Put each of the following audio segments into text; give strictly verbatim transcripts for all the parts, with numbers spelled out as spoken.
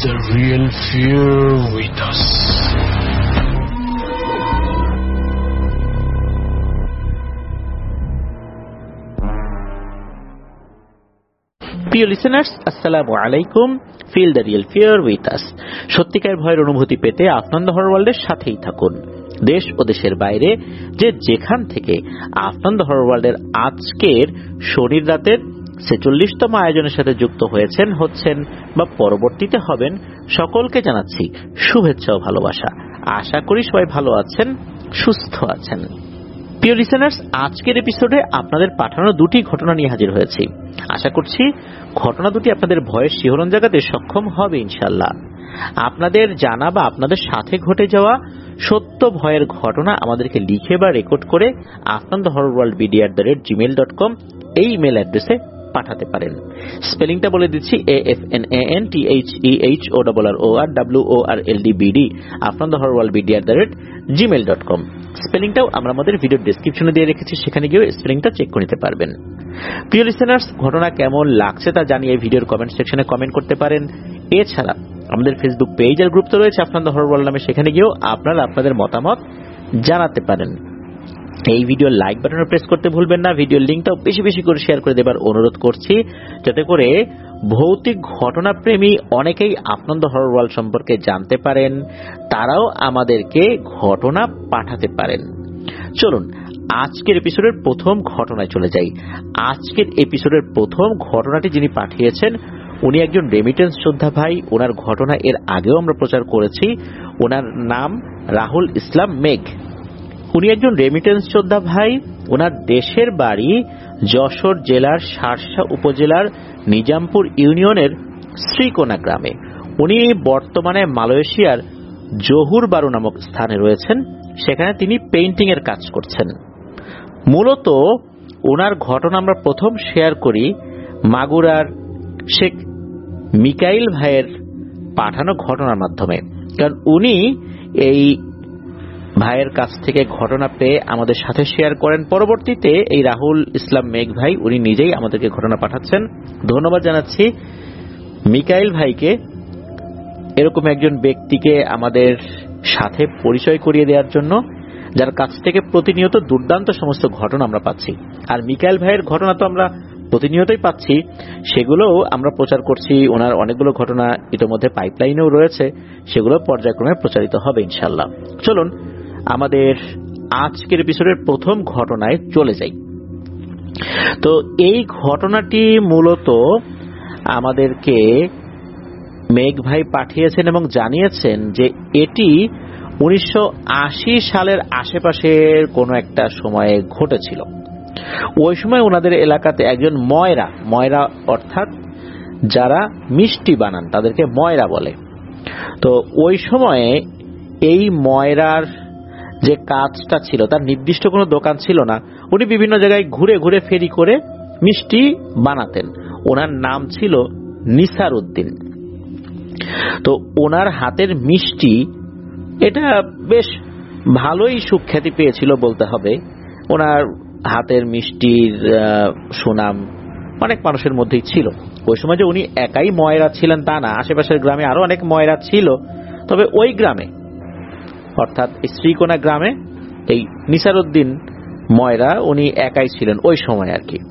the real fear with us. প্রিয় listeners, আসসালামু আলাইকুম। Feel the real fear with us. সত্যিকার ভয়ের অনুভূতি পেতে আফনান দ্য হরর ওয়ার্ল্ডের সাথেই থাকুন। দেশ ও দেশের বাইরে যে যেখান থেকে আফনান দ্য হরর ওয়ার্ল্ডের আজকের শনির রাতের ছেচল্লিশতম আয়োজনের সাথে যুক্ত হয়েছেন, হচ্ছেন বা পরবর্তীতে হবেন, সকলকে জানাচ্ছি শুভেচ্ছা ও ভালোবাসা। আশা করি সবাই ভালো আছেন, সুস্থ আছেন। প্রিয় লিসেনার্স, আজকের এপিসোডে আপনাদের পাঠানো দুটি ঘটনা নিয়ে হাজির হয়েছি। আশা করছি ঘটনা দুটি আপনাদের ভয়ের শিহরণ জাগাতে সক্ষম হবে ইনশাল্লাহ। আপনাদের জানা বা আপনাদের সাথে ঘটে যাওয়া সত্য ভয়ের ঘটনা আমাদেরকে লিখে বা রেকর্ড করে Afnan the horror world BD at the rate Gmail dot com এই ইমেল অ্যাড্রেসে পাঠাতে পারেন। স্পেলিংটা বলে দিচ্ছি, A F N A N T H E H O R R O R W O R L D BD Afnan the horror world BD at the rate Gmail dot com. স্পেলিংটাও আমরা আমাদের video ডেসক্রিপশনে দিয়ে রেখেছি, সেখানে গিয়ে স্পেলিংটা check করে নিতে পারবেন। প্রিয় লিসেনার্স, ঘটনা কেমন লাগছে তা জানিয়ে ভিডিওর কমেন্ট সেকশনে কমেন্ট করতে পারেন। এছাড়া আমাদের ফেসবুক পেজ আর গ্রুপ তো রয়েছে আফনান দ্য হরর ওয়ার্ল্ড নামে, সেখানে গিয়েও আপনারা আপনাদের মতামত জানাতে পারেন। এই ভিডিও লাইক বাটনে প্রেস করতে ভুলবেন না। ভিডিওর লিঙ্কটাও বেশি বেশি করে শেয়ার করে দেবার অনুরোধ করছি, যাতে করে ভৌতিক ঘটনা প্রেমী অনেকেই আফনান দ্য হরর ওয়ার্ল্ড সম্পর্কে জানতে পারেন, তারাও আমাদেরকে ঘটনা পাঠাতে পারেন। চলুন আজকের এপিসোডের প্রথম ঘটনায় চলে যাই। আজকের এপিসোডের প্রথম ঘটনাটি যিনি পাঠিয়েছেন উনি একজন রেমিটেন্স যোদ্ধা ভাই। ওনার ঘটনা এর আগেও আমরা প্রচার করেছি। ওনার নাম রাহুল ইসলাম মেঘ। উনি একজন রেমিটেন্স যোদ্ধা ভাই। ওনার দেশের বাড়ি যশোর জেলার শার্শা উপজেলার নিজামপুর ইউনিয়নের শ্রীকোনা গ্রামে। উনি বর্তমানে মালয়েশিয়ার জহুর বারু নামক স্থানে রয়েছেন, সেখানে তিনি পেইন্টিং এর কাজ করছেন। মূলত ওনার ঘটনা আমরা প্রথম শেয়ার করি মাগুরার শেখ মিকাইল ভাইয়ের পাঠানো ঘটনার মাধ্যমে, কারণ উনি এই ভাইয়ের কাছ থেকে ঘটনা পেয়ে আমাদের সাথে শেয়ার করেন। পরবর্তীতে এই রাহুল ইসলাম মেঘ ভাই উনি নিজেই আমাদেরকে ঘটনা পাঠাচ্ছেন। ধন্যবাদ জানাচ্ছি মিকাইল ভাইকে, এরকম একজন ব্যক্তিকে আমাদের সাথে পরিচয় করিয়ে দেওয়ার জন্য, যার কাছ থেকে প্রতিনিয়ত দুর্দান্ত সমস্ত ঘটনা আমরা পাচ্ছি। আর মিকাইল ভাইয়ের ঘটনা তো আমরা প্রতিনিয়তই পাচ্ছি, সেগুলোও আমরা প্রচার করছি। ওনার অনেকগুলো ঘটনা ইতিমধ্যে পাইপলাইনেও রয়েছে, সেগুলো পর্যায়ক্রমে প্রচারিত হবে ইনশাল্লাহ। চলুন আমাদের আজকের এপিসোডের প্রথম ঘটনায় চলে যাই। তো এই ঘটনাটি মূলত আমাদেরকে মেঘ ভাই পাঠিয়েছেন এবং জানিয়েছেন যে এটি উনিশশো আশি সালের আশেপাশের কোনো একটা সময়ে ঘটেছিল। ওই সময় ওনাদের এলাকাতে একজন ময়রা, ময়রা অর্থাৎ যারা মিষ্টি বানান তাদেরকে ময়রা বলে। তো ওই সময়ে এই ময়রার যে কাজটা ছিল তার নির্দিষ্ট কোনো দোকান ছিল না। উনি বিভিন্ন জায়গায় ঘুরে ঘুরে ফেরি করে মিষ্টি বানাতেন। ওনার নাম ছিল নিসার উদ্দিন। তো ওনার হাতের মিষ্টি এটা বেশ ভালোই সুখ্যাতি পেয়েছিল বলতে হবে। ওনার হাতের মিষ্টির সুনাম অনেক মানুষের মধ্যেই ছিল। ওই সময় যে উনি একাই ময়রা ছিলেন তা না, আশেপাশের গ্রামে আরো অনেক ময়রা ছিল। তবে ওই গ্রামে অর্থাৎ শ্রীকোনা গ্রামে এই নিসার উদ্দিন ময়রা উনি একাই ছিলেন ওই সময় আর কি।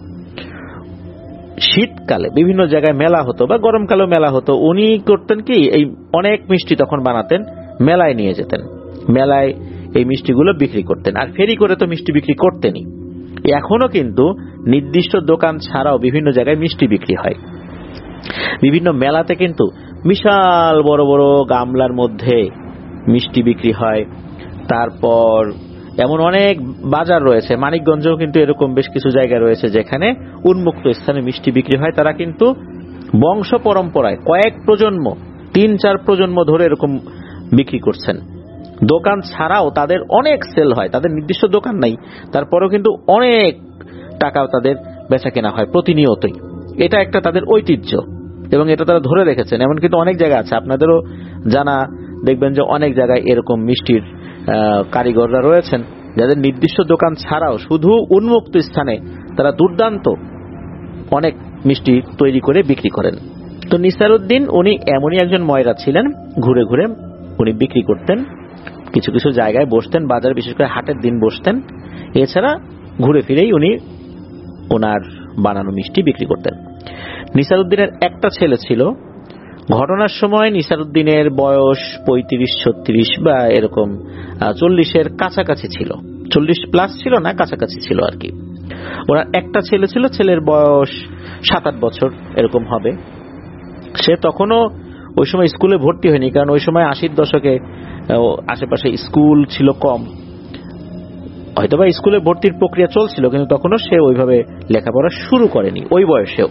শীতকালে বিভিন্ন জায়গায় মেলা হতো বা গরমকালেও মেলা হতো। উনি করতেন কি, এই অনেক মিষ্টি তখন বানাতেন, মেলায় নিয়ে যেতেন। মেলায় এই মিষ্টিগুলো বিক্রি করতেন। আর ফেরি করে তো মিষ্টি বিক্রি করতেনই। এখনো কিন্তু নির্দিষ্ট দোকান ছাড়াও বিভিন্ন জায়গায় মিষ্টি বিক্রি হয়। বিভিন্ন মেলাতে কিন্তু বিশাল বড় বড় গামলার মধ্যে মিষ্টি বিক্রি হয়। তারপর এমন অনেক বাজার রয়েছে, মানিকগঞ্জেও কিন্তু এরকম বেশ কিছু জায়গা রয়েছে যেখানে উন্মুক্ত স্থানে মিষ্টি বিক্রি হয়। তারা কিন্তু বংশ পরম্পরায় কয়েক প্রজন্ম, তিন চার প্রজন্ম ধরে এরকম বিক্রি করছেন। দোকান ছাড়াও তাদের অনেক সেল হয়। তাদের নির্দিষ্ট দোকান নাই, তারপরেও কিন্তু অনেক টাকা তাদের বেচা কেনা হয় প্রতিনিয়তই। এটা একটা তাদের ঐতিহ্য এবং এটা তারা ধরে রেখেছেন। এমন কিন্তু অনেক জায়গা আছে, আপনাদেরও জানা, দেখবেন যে অনেক জায়গায় এরকম মিষ্টির কারিগররা রয়েছেন যাদের নির্দিষ্ট দোকান ছাড়াও শুধু উন্মুক্ত স্থানে তারা দুর্দান্ত অনেক মিষ্টি তৈরি করে বিক্রি করেন। তো নিসারউদ্দিন উনি এমনই একজন ময়রা ছিলেন, ঘুরে ঘুরে উনি বিক্রি করতেন, কিছু কিছু জায়গায় বসতেন, বাজার বিশেষ করে হাটের দিন বসতেন। এছাড়া ঘুরে ফিরেই উনি ওনার বানানো মিষ্টি বিক্রি করতেন। নিসারউদ্দিনের একটা ছেলে ছিল। ঘটনার সময় নিসারউদ্দিনের বয়স পঁয়ত্রিশ ছত্রিশ বা এরকম চল্লিশের কাছাকাছি ছিল, চল্লিশ প্লাস ছিল না, কাছাকাছি ছিল আর কি। ওনার একটা ছেলে ছিল, ছেলের বয়স সাত আট বছর এরকম হবে। সে তখনও ওই সময় স্কুলে ভর্তি হয়নি, কারণ ওই সময় আশির দশকে আশেপাশে স্কুল ছিল কম, হয়তোবা স্কুলে ভর্তির প্রক্রিয়া চলছিল, কিন্তু তখনও সে ওইভাবে লেখাপড়া শুরু করেনি ওই বয়সেও।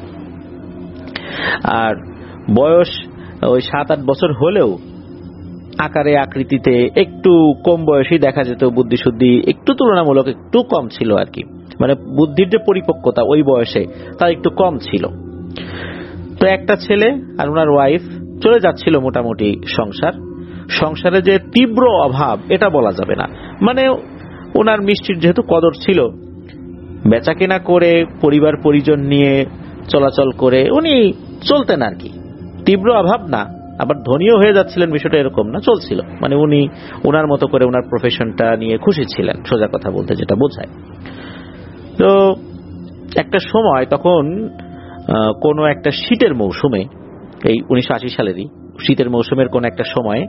আর বয়স ওই সাত আট বছর হলেও আকারে আকৃতিতে একটু কম বয়সী দেখা যেত, বুদ্ধি শুদ্ধি একটু তুলনামূলক একটু কম ছিল আর কি, মানে বুদ্ধির যে পরিপক্কতা ওই বয়সে তার একটু কম ছিল। তো একটা ছেলে আর ওনার ওয়াইফ চলে যাচ্ছিল মোটামুটি সংসার। সংসারে যে তীব্র অভাব এটা বলা যাবে না, মানে ওনার মিষ্টির যেহেতু কদর ছিল, বেচা কেনা করে পরিবার পরিজন নিয়ে চলাচল করে উনি চলতেন আর কি। তীব্র অভাব না, আবার ধনীও হয়ে যাচ্ছিলেন বিষয়টা এরকম না, চলছিল। মানে উনি ওনার মতো করে ওনার প্রফেশনটা নিয়ে খুশি ছিলেন, সোজা কথা বলতে যেটা বোঝায়। তো একটা সময় তখন কোন একটা শীতের মৌসুমে, এই উনিশশো আশি সালেরই শীতের মৌসুমের কোন একটা সময়ে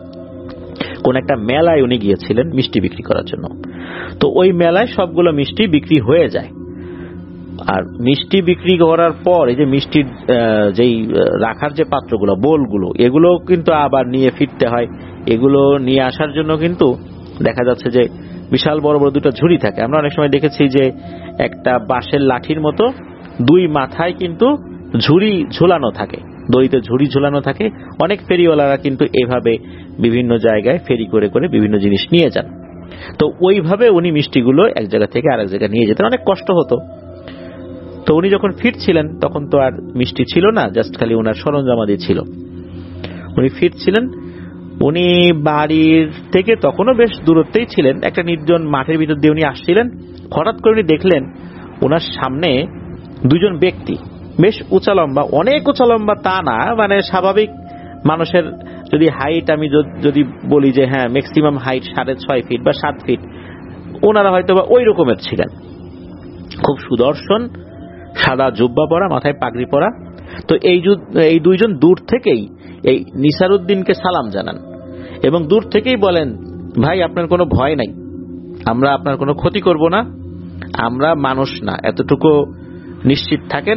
কোন একটা মেলায় উনি গিয়েছিলেন মিষ্টি বিক্রি করার জন্য। তো ওই মেলায় সবগুলো মিষ্টি বিক্রি হয়ে যায়। আর মিষ্টি বিক্রি করার পর এই যে মিষ্টির যেই রাখার যে পাত্রগুলো, বোলগুলো, এগুলো কিন্তু আবার নিয়ে ফিরতে হয়। এগুলো নিয়ে আসার জন্য কিন্তু দেখা যাচ্ছে যে বিশাল বড় বড় দুটো ঝুড়ি থাকে। আমরা অনেক সময় দেখেছি যে একটা বাঁশের লাঠির মতো দুই মাথায় কিন্তু ঝুড়ি ঝুলানো থাকে, দড়িতে ঝুড়ি ঝুলানো থাকে। অনেক ফেরিওয়ালারা কিন্তু এভাবে বিভিন্ন জায়গায় ফেরি করে করে বিভিন্ন জিনিস নিয়ে যান। তো ওইভাবে উনি মিষ্টিগুলো এক জায়গা থেকে আরেক জায়গায় নিয়ে যেতেন, অনেক কষ্ট হতো। তো উনি যখন ফিরছিলেন তখন তো আর মিষ্টি ছিল না, জাস্ট খালি ওনার সরঞ্জামাদি ছিল। উনি ফিরছিলেন, উনি বাড়ির থেকে তখনও বেশ দূরত্বেই ছিলেন, একটা নির্জন মাঠের ভিতর দিয়ে উনি আসছিলেন। হঠাৎ করে উনি দেখলেন ওনার সামনে দুজন ব্যক্তি, বেশ উঁচা লম্বা, অনেক উঁচা লম্বা তা না, মানে স্বাভাবিক মানুষের যদি হাইট আমি যদি বলি যে হ্যাঁ ম্যাক্সিমাম হাইট সাড়ে ছয় ফিট বা সাত ফিট, ওনারা হয়তো বা ওই রকমের ছিলেন। খুব সুদর্শন, সাদা জুব্বা পরা, মাথায় পাগড়ি পরা। তো এই এই দুইজন দূর থেকেই এই নিসারউদ্দিনকে সালাম জানান এবং দূর থেকেই বলেন, ভাই আপনার কোনো ভয় নাই, আমরা আপনার কোনো ক্ষতি করব না, আমরা মানুষ না, এতটুকু নিশ্চিত থাকেন।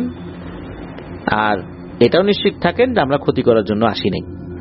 আর এটাও নিশ্চিত থাকেন যে আমরা ক্ষতি করার জন্য আসিনি।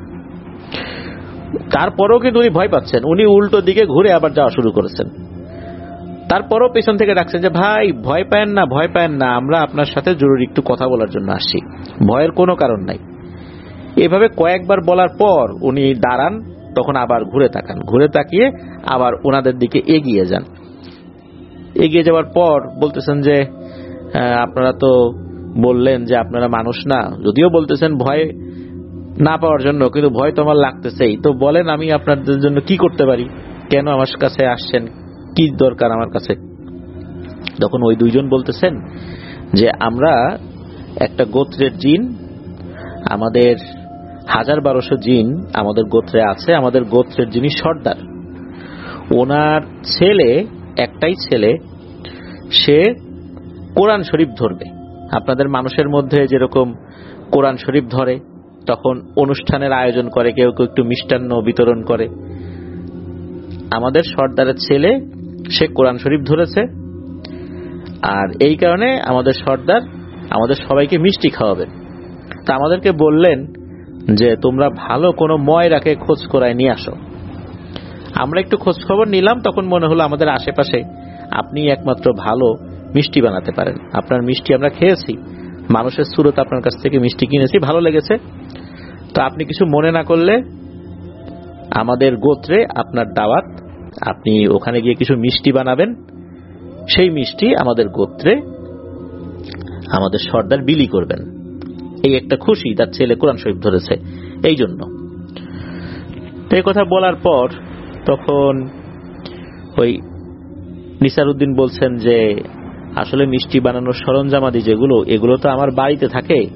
তারপরেও কিন্তু উনি ভয় পাচ্ছেন, উনি উল্টো দিকে ঘুরে আবার যাওয়া শুরু করেছেন। তারপরও পেছন থেকে ডাকছেন যে ভাই ভয় পায়েন না, ভয় পায়েন না, আমরা আপনার সাথে জরুরি একটু কথা বলার জন্য আসছি, ভয়ের কোনো কারণ নাই। এভাবে কয়েকবার বলার পর উনি দাঁড়ান, তখন আবার ঘুরে তাকান, ঘুরে তাকিয়ে আবার ওনাদের দিকে এগিয়ে যান। এগিয়ে যাওয়ার পর বলতেছেন যে আপনারা তো বললেন যে আপনারা মানুষ না, যদিও বলতেছেন ভয় না পাওয়ার জন্য, কিন্তু ভয় তো আমার লাগতেছেই। তো বলেন আমি আপনাদের জন্য কি করতে পারি, কেন আমার কাছে আসছেন, কি দরকার আমার কাছে? তখন ওই দুইজন বলতেছেন যে আমরা একটা গোত্রের জিন, আমাদের হাজার বারোশো জিন আমাদের গোত্রে আছে, আমাদের গোত্রের যিনি সর্দার, ওনার ছেলে, একটাই ছেলে, সে কোরআন শরীফ ধরবে। আপনাদের মানুষের মধ্যে যেরকম কোরআন শরীফ ধরে, তখন অনুষ্ঠানের আয়োজন করে, কেউ কেউ একটু মিষ্টান্ন বিতরণ করে। আমাদের সর্দারের ছেলে সে কোরআন শরীফ ধরেছে, আর এই কারণে আমাদের সর্দার আমাদের সবাইকে মিষ্টি খাওয়াবেন। তা আমাদেরকে বললেন যে তোমরা ভালো কোনো ময়রাকে খোঁজ করায় নিয়ে আসো। আমরা একটু খোঁজ খবর নিলাম, তখন মনে হলো আমাদের আশেপাশে আপনি একমাত্র ভালো মিষ্টি বানাতে পারেন। আপনার মিষ্টি আমরা খেয়েছি, মানুষের সুরত আপনার কাছ থেকে মিষ্টি কিনেছি, ভালো লেগেছে। তো আপনি কিছু মনে না করলে আমাদের গোত্রে আপনার দাওয়াত, আপনি ওখানে গিয়ে কিছু মিষ্টি বানাবেন, সেই মিষ্টি আমাদের গোত্রে আমাদের সর্দার বিলি করবেন। এই একটা খুশি, তার ছেলে কোরআন শরীফ ধরেছে এই জন্য। এই কথা বলার পর তখন ওই নিসারউদ্দিন বলছেন যে আসলে মিষ্টি বানানোর সরঞ্জামাদি যেগুলো, এগুলো তো আমার বাড়িতে থাকে,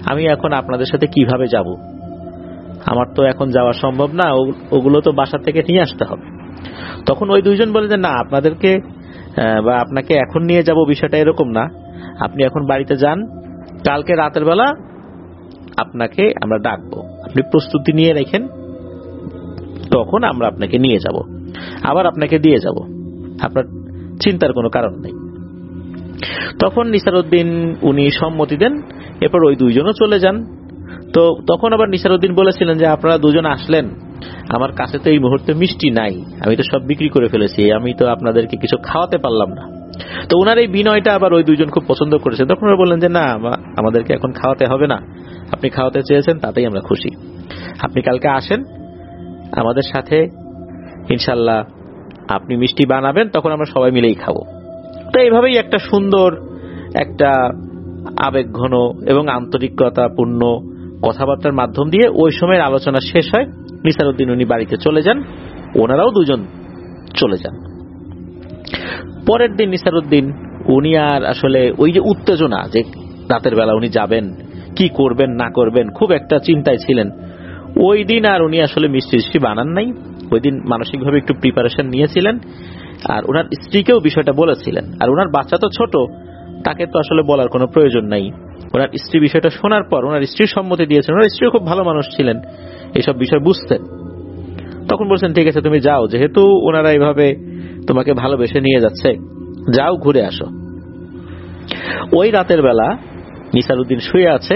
আমি এখন আপনাদের সাথে কিভাবে যাব, আমার তো এখন যাওয়া সম্ভব না, ওগুলো তো বাসা থেকে নিয়ে আসতে হবে। তখন ওই দুইজন বলে যে না, আপনাদেরকে বা আপনাকে এখন নিয়ে যাব বিষয়টা এরকম না, আপনি এখন বাড়িতে যান, কালকে রাতের বেলা আপনাকে আমরা ডাকবো, আপনি প্রস্তুতি নিয়ে রাখেন, তখন আমরা আপনাকে নিয়ে যাব, আবার আপনাকে দিয়ে যাব, আপনার চিন্তার কোনো কারণ নেই। তখন নিসারউদ্দিন উনি সম্মতি দেন, এরপর ওই দুইজনও চলে যান। তো তখন আবার নিসারউদ্দিন বলেছিলেন যে আপনারা দুজন আসলেন, আমার কাছে তো এই মুহূর্তে মিষ্টি নাই, আমি তো সব বিক্রি করে ফেলেছি, আমি তো আপনাদেরকে কিছু খাওয়াতে পারলাম না। তো ওনার এই বিনয়টা আবার ওই দুইজন খুব পছন্দ করেছেন। তখন ওরা বললেন যে না, আমাদেরকে এখন খাওয়াতে হবে না, আপনি খাওয়াতে চেয়েছেন তাতেই আমরা খুশি, আপনি কালকে আসেন আমাদের সাথে, ইনশাল্লাহ আপনি মিষ্টি বানাবেন, তখন আমরা সবাই মিলেই খাবো। তো এইভাবেই একটা সুন্দর, একটা আবেগঘন এবং আন্তরিকতাপূর্ণ কথাবার্তার মাধ্যম দিয়ে ওই সময়ের আলোচনা শেষ হয়। নিসারউদ্দিন উনি বাড়িতে চলে যান, ওনারাও দুজন চলে যান। পরের দিন নিসারউদ্দিন উনি আর আসলে ওই যে উত্তেজনা, যে রাতের বেলা উনি যাবেন, কি করবেন না করবেন, খুব একটা চিন্তায় ছিলেন। ওই দিন আর উনি আসলে মিষ্টি মিষ্টি বানান নাই, ওই দিন মানসিকভাবে একটু প্রিপারেশন নিয়েছিলেন, আর ওনার স্ত্রীকেও বিষয়টা বলেছিলেন। আর ওনার বাচ্চা তো ছোট, তাকে তো আসলে বলার কোনো প্রয়োজন নাই। ওনার স্ত্রী বিষয়টা শোনার পর ওনার স্ত্রীর সম্মতি দিয়েছেন, ওনার স্ত্রী খুব ভালো মানুষ ছিলেন, এইসব বিষয় বুঝতেন। তখন বলছেন ঠিক আছে তুমি যাও, যেহেতু ওনারা এইভাবে তোমাকে ভালোবেসে নিয়ে যাচ্ছে, যাও ঘুরে আসো। ওই রাতের বেলা নিসারউদ্দিন শুয়ে আছে,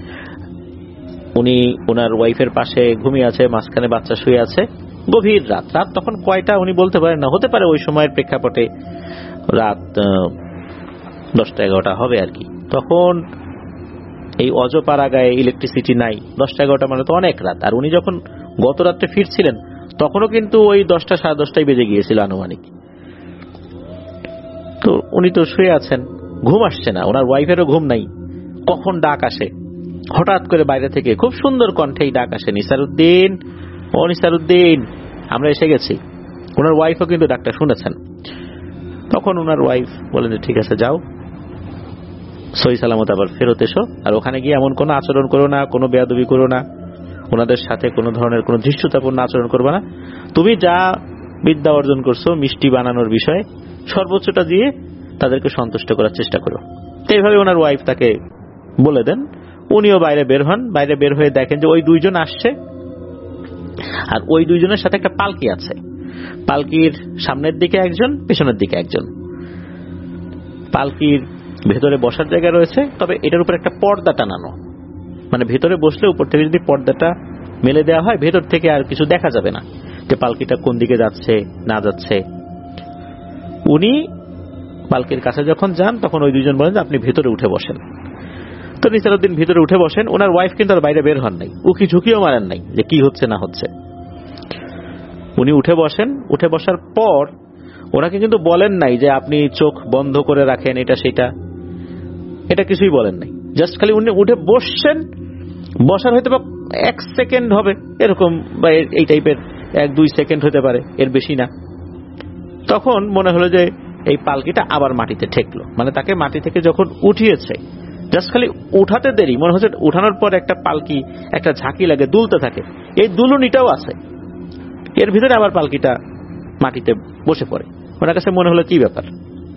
উনি ওনার ওয়াইফের পাশে ঘুমিয়ে আছে, মাঝখানে বাচ্চা শুয়ে আছে। গভীর রাত, রাত তখন কয়টা উনি বলতে পারেন না, হতে পারে ওই সময়ের প্রেক্ষাপটে রাত দশটা এগারোটা হবে আর কি। তখন এই অজপাড়া গায়ে ইলেকট্রিসিটি নাই, দশটা এগারোটা মানে তো অনেক রাত। আর উনি যখন গত রাত্রে ফিরছিলেন তখনও কিন্তু ওই দশটা সাড়ে দশটায় বেজে গিয়েছিল আনুমানিক। তো উনি তো শুয়ে আছেন, ঘুম আসছে না, ওনার ওয়াইফেরও ঘুম নাই। কখন ডাক আসে, হঠাৎ করে বাইরে থেকে খুব সুন্দর কণ্ঠেই ডাক আসে, নিসারউদ্দিন, ও নিসারউদ্দিন, আমরা এসে গেছি। ওনার ওয়াইফও কিন্তু ডাকটা শুনেছেন। তখন ওনার ওয়াইফ বলেন যে ঠিক আছে যাও, সহি সালামত আবার ফেরত এসো, আর ওখানে গিয়ে এমন কোনো আচরণ করো না, কোনো বেয়াদবি করো না, ওনাদের সাথে কোনো ধরনের কোনো ধৃষ্টতাপূর্ণ আচরণ করবে না, তুমি যা বিদ্যা অর্জন করছো মিষ্টি বানানোর বিষয়ে সর্বোচ্চটা দিয়ে তাদেরকে সন্তুষ্ট করার চেষ্টা করো। তো এইভাবে ওনার ওয়াইফ তাকে বলে দেন। উনিও বাইরে বের হন, বাইরে বের হয়ে দেখেন যে ওই দুইজন আসছে, আর ওই দুইজনের সাথে একটা পালকি আছে। পালকির সামনের দিকে একজন, পেছনের দিকে একজন। পালকির ভেতরে বসার জায়গা রয়েছে, তবে এটার উপর একটা পর্দা টানানো, মানে ভেতরে বসলে উপর থেকে যদি পর্দাটা মেলে দেওয়া হয় ভেতর থেকে আর কিছু দেখা যাবে না যে পালকিটা কোন দিকে যাচ্ছে না যাচ্ছে। উনি পালকির কাছে যখন যান তখন ওই দুইজন বলেন যে আপনি ভেতরে উঠে বসেন। তো নিসারউদ্দিন ভিতরে উঠে বসেন, ওনার ওয়াইফ কিন্তু আর বাইরে বের হন নাই, উকি ঝুঁকিও মারেন নাই যে কি হচ্ছে না হচ্ছে। উনি উঠে বসেন, উঠে বসার পর ওনাকে কিন্তু বলেন নাই যে আপনি চোখ বন্ধ করে রাখেন, এটা সেটা, এটা কিছুই বলেন নাই। জাস্ট খালি উনি উঠে বসছেন, বসার হয়তো বা এক সেকেন্ড হবে এরকম, বা এই টাইপের এক দুই সেকেন্ড হতে পারে, এর বেশি না। তখন মনে হলো যে এই পালকিটা আবার মাটিতে ঠেকলো, মানে তাকে মাটি থেকে যখন উঠিয়েছে জাস্ট খালি উঠাতে দেরি, মনে হচ্ছে উঠানোর পর একটা পালকি একটা ঝাঁকি লাগে, দুলতে থাকে, এই দুলুনিটাও আছে, এর ভিতরে আবার পালকিটা মাটিতে বসে পড়ে। ওনার কাছে মনে হলো কি ব্যাপার,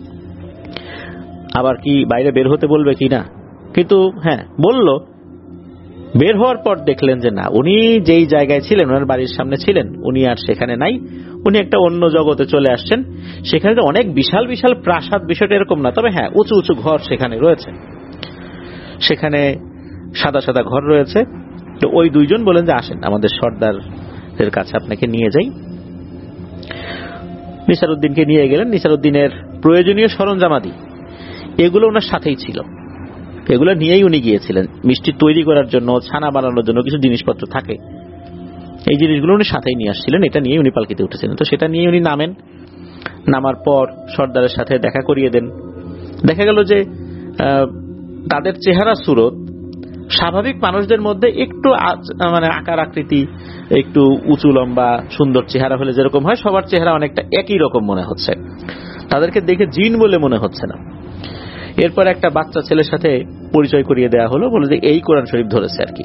আবার কি বাইরে বের হতে বলবে কি না, কিন্তু হ্যাঁ বলল। বের হওয়ার পর দেখলেন যে না, উনি যেই জায়গায় ছিলেন, ওনার বাড়ির সামনে ছিলেন, উনি আর সেখানে নাই, উনি একটা অন্য জগতে চলে আসছেন। সেখানে অনেক বিশাল বিশাল প্রাসাদ, বিষয়টা এরকম না, তবে হ্যাঁ উঁচু উঁচু ঘর সেখানে রয়েছে, সেখানে সাদা সাদা ঘর রয়েছে। তো ওই দুইজন বলেন যে আসেন আমাদের সর্দারের কাছে আপনাকে নিয়ে যাই। নিসারউদ্দিনকে নিয়ে গেলেন। নিসারউদ্দিনের প্রয়োজনীয় সরঞ্জামাদি এগুলো ওনার সাথেই ছিল, এগুলো নিয়েই উনি গিয়েছিলেন। মিষ্টি তৈরি করার জন্য, ছানা বানানোর জন্য কিছু জিনিসপত্র থাকে, এই জিনিসগুলো উনি সাথেই নিয়ে আসছিলেন, এটা নিয়ে উনি পালকিতে উঠেছিলেন। তো সেটা নিয়ে উনি নামেন, নামার পর সর্দারের সাথে দেখা করিয়ে দেন। দেখা গেল যে তাদের চেহারা সুরত স্বাভাবিক মানুষদের মধ্যে একটু মানে আকার আকৃতি একটু উঁচু লম্বা সুন্দর চেহারা হলে যেরকম হয়, সবার চেহারা অনেকটা একই রকম মনে হচ্ছে, তাদেরকে দেখে জিন বলে মনে হচ্ছে না। এরপর একটা বাচ্চা ছেলের সাথে পরিচয় করিয়ে দেওয়া হলো, বলে যে এই কোরআন শরীফ ধরেছে আর কি।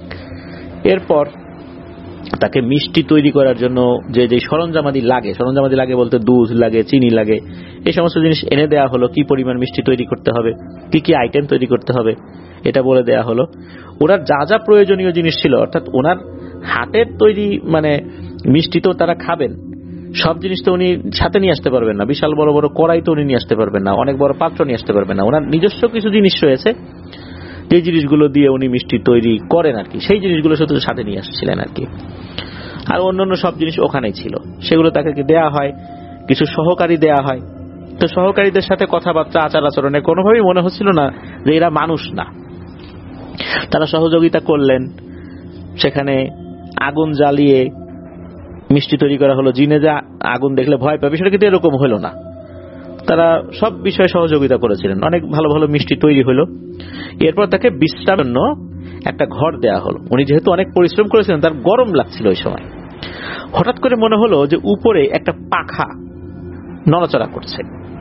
এরপর তাকে মিষ্টি তৈরি করার জন্য যে যে সরঞ্জামাদি লাগে, সরঞ্জামাদি লাগে বলতে দুধ লাগে, চিনি লাগে, এই সমস্ত জিনিস এনে দেওয়া হলো। কি পরিমাণ মিষ্টি তৈরি করতে হবে, কি কি আইটেম তৈরি করতে হবে, এটা বলে দেওয়া হলো। ওনার যা যা প্রয়োজনীয় জিনিস ছিল, অর্থাৎ ওনার হাতের তৈরি মানে মিষ্টি তো তারা খাবেন, সব জিনিস তো উনি সাথে নিয়ে আসতে পারবেন না। বিশাল বড় বড় কড়াই তো উনি নিয়ে আসতে পারবেন না, অনেক বড় পাত্র নিয়ে আসতে পারবেন না। ওনার নিজস্ব কিছু জিনিস রয়েছে, যে জিনিসগুলো দিয়ে উনি মিষ্টি তৈরি করেন আর কি, সেই জিনিসগুলো শুধু সাথে নিয়ে আসছিলেন আর কি। আর অন্যান্য সব জিনিস ওখানেই ছিল, সেগুলো তাকে দেয়া হয়। কিছু সহকারী দেয়া হয়, তো সহকারীদের সাথে কথাবার্তা আচার আচরণে কোনোভাবেই মনে হচ্ছিল না যে এরা মানুষ না। তারা সহযোগিতা করলেন। সেখানে আগুন জ্বালিয়ে মিষ্টি তৈরি করা হলো। জিনে যা আগুন দেখলে ভয় পাবে, সেটা কিন্তু এরকম হলো না। তারা সব বিষয়ে সহযোগিতা করেছিলেন, অনেক ভালো ভালো মিষ্টি তৈরি হলো। এরপর তাকে বিশ্রামের জন্য একটা ঘর দেয়া হলো। উনি যেহেতু অনেক পরিশ্রম করেছিলেন, তার গরম লাগছিল ওই সময়। হঠাৎ করে মনে হলো যে উপরে একটা পাখা নড়াচড়া করছে।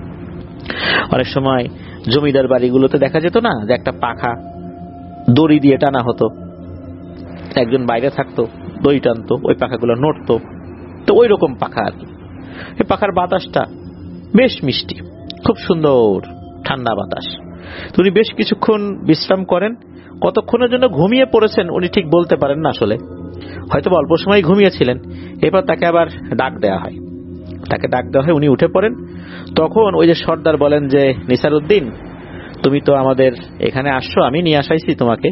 অনেক সময় জমিদার বাড়িগুলোতে দেখা যেত না যে একটা পাখা দড়ি দিয়ে টানা হতো, একজন বাইরে থাকতো, দড়ি টানতো, ওই পাখাগুলো নড়তো। তো ওই রকম পাখা আর কি। এই পাখার বাতাসটা বেশ মিষ্টি, খুব সুন্দর ঠান্ডা বাতাস। উনি বেশ কিছুক্ষণ বিশ্রাম করেন। কতক্ষণের জন্য ঘুমিয়ে পড়েছেন উনি ঠিক বলতে পারেন না আসলে, হয়তো অল্প সময় ঘুমিয়েছিলেন। এরপর তাকে আবার ডাক দেওয়া হয়, তাকে ডাক দেওয়া হয়, উনি উঠে পড়েন। তখন ওই যে সর্দার বলেন যে নিসারউদ্দিন, তুমি তো আমাদের এখানে আসছো, আমি নিয়ে আসাইছি তোমাকে,